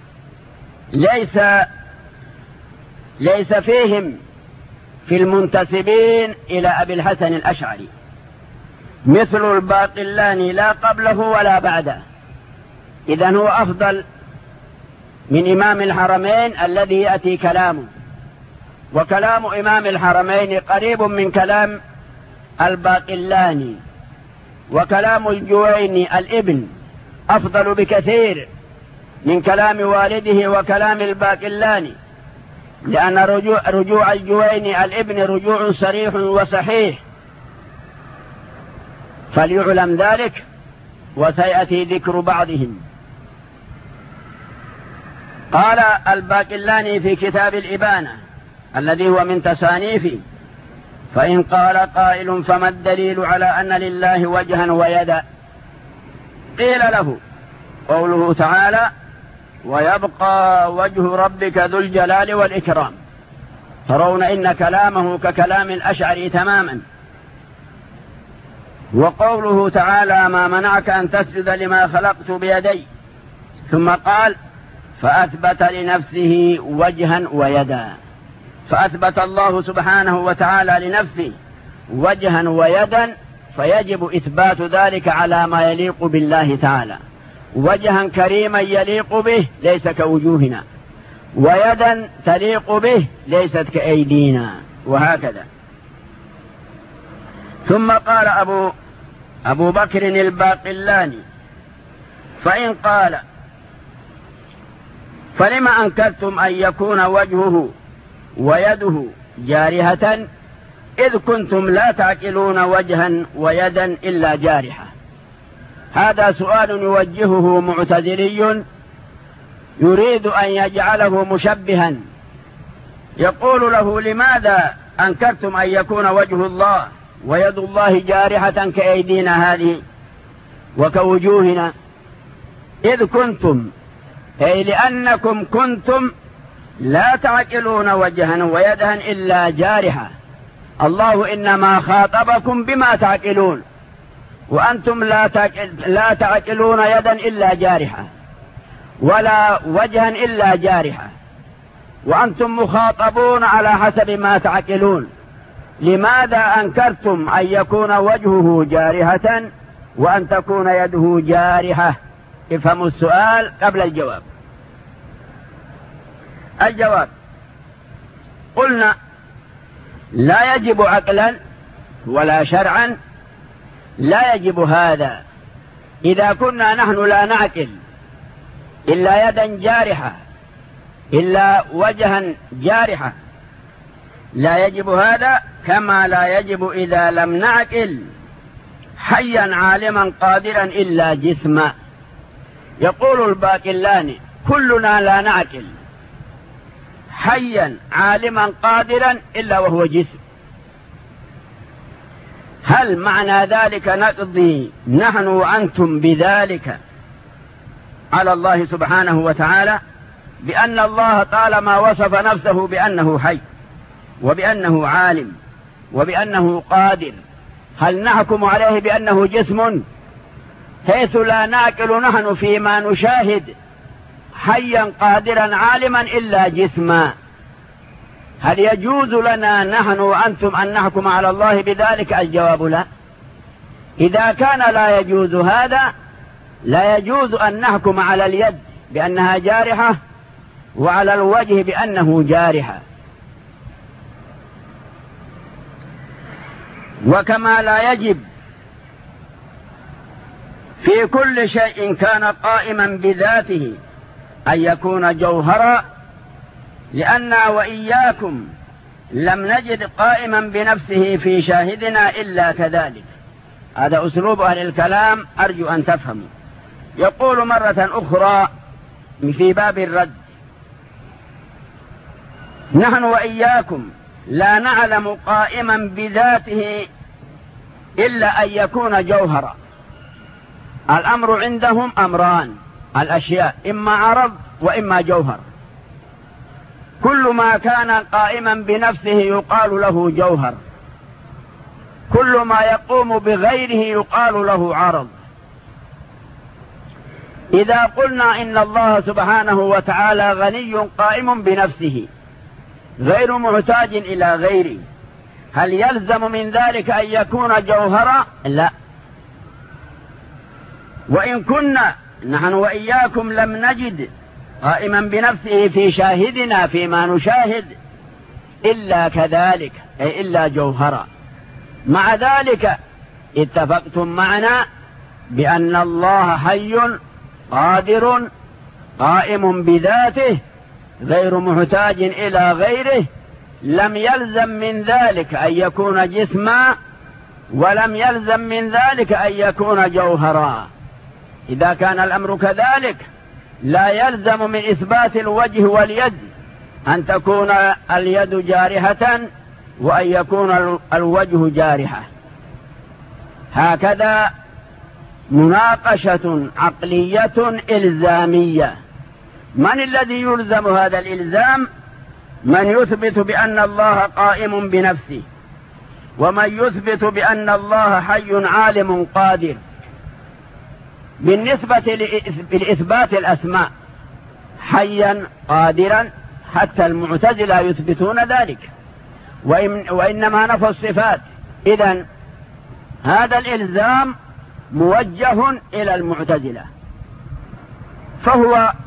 ليس فيهم في المنتسبين إلى أبي الحسن الأشعري مثل الباقلاني لا قبله ولا بعده، إذن هو أفضل من إمام الحرمين الذي يأتي كلامه. وكلام إمام الحرمين قريب من كلام الباقلاني، وكلام الجويني الابن أفضل بكثير من كلام والده وكلام الباقلاني، لأن رجوع الجويني الابن رجوع صريح وصحيح، فليعلم ذلك وسيأتي ذكر بعضهم. قال الباقلاني في كتاب الإبانة الذي هو من تصانيفه: فإن قال قائل فما الدليل على أن لله وجها ويدا؟ قيل له قوله تعالى: ويبقى وجه ربك ذو الجلال والإكرام. ترون إن كلامه ككلام الأشعري تماما. وقوله تعالى: ما منعك أن تسجد لما خلقت بيدي، ثم قال: فأثبت لنفسه وجها ويدا. فأثبت الله سبحانه وتعالى لنفسه وجها ويدا، فيجب إثبات ذلك على ما يليق بالله تعالى. وجها كريما يليق به ليس كوجوهنا، ويدا تليق به ليست كأيدينا، وهكذا. ثم قال أبو بكر الباقلاني: فإن قال فلما أنكرتم أن يكون وجهه ويده جارحة إذ كنتم لا تعقلون وجها ويدا إلا جارحة؟ هذا سؤال يوجهه معتزلي يريد أن يجعله مشبها، يقول له: لماذا أنكرتم أن يكون وجه الله ويد الله جارحة كأيدينا هذه وكوجوهنا؟ إذ كنتم، أي لأنكم كنتم لا تعقلون وجها ويدا إلا جارحة. الله إنما خاطبكم بما تعقلون، وأنتم لا تعقلون يدا إلا جارحة ولا وجها إلا جارحة، وأنتم مخاطبون على حسب ما تعقلون. لماذا أنكرتم أن يكون وجهه جارحة وأن تكون يده جارحة؟ افهموا السؤال قبل الجواب. الجواب: قلنا لا يجب عقلا ولا شرعا، لا يجب هذا إذا كنا نحن لا نعقل إلا يدا جارحة إلا وجها جارحة، لا يجب هذا، كما لا يجب إذا لم نعقل حيا عالما قادرا إلا جسما. يقول الباقلاني: كلنا لا نعقل حيا عالما قادرا إلا وهو جسم. هل معنى ذلك نقضي نحن وأنتم بذلك على الله سبحانه وتعالى بأن الله طالما وصف نفسه بأنه حي وبأنه عالم وبأنه قادر، هل نحكم عليه بأنه جسم حيث لا نعقل نحن فيما نشاهد حيا قادرا عالما إلا جسما؟ هل يجوز لنا نحن وأنتم أن نحكم على الله بذلك؟ الجواب لا. إذا كان لا يجوز هذا، لا يجوز أن نحكم على اليد بأنها جارحة وعلى الوجه بأنه جارحة. وكما لا يجب في كل شيء كان قائما بذاته أن يكون جوهرا، لأننا وإياكم لم نجد قائما بنفسه في شاهدنا إلا كذلك. هذا أسلوب أهل الكلام، أرجو أن تفهموا. يقول مرة أخرى في باب الرد: نحن وإياكم لا نعلم قائما بذاته إلا أن يكون جوهرا. الأمر عندهم أمران: الأشياء إما عرض وإما جوهر. كل ما كان قائما بنفسه يقال له جوهر، كل ما يقوم بغيره يقال له عرض. إذا قلنا إن الله سبحانه وتعالى غني قائم بنفسه غير محتاج إلى غيره، هل يلزم من ذلك أن يكون جوهرا؟ لا. وإن كنا نحن وإياكم لم نجد قائما بنفسه في شاهدنا فيما نشاهد إلا كذلك، أي إلا جوهرا، مع ذلك اتفقتم معنا بأن الله حي قادر قائم بذاته غير محتاج إلى غيره. لم يلزم من ذلك أن يكون جسما، ولم يلزم من ذلك أن يكون جوهرا. إذا كان الأمر كذلك لا يلزم من إثبات الوجه واليد أن تكون اليد جارحة وأن يكون الوجه جارحة. هكذا مناقشة عقلية إلزامية. من الذي يلزم هذا الإلزام؟ من يثبت بأن الله قائم بنفسه، ومن يثبت بأن الله حي عالم قادر. بالنسبة لإثبات الأسماء حيا قادرا حتى المعتزلة يثبتون ذلك، وإنما نفوا الصفات. إذن هذا الإلزام موجه إلى المعتزلة، فهو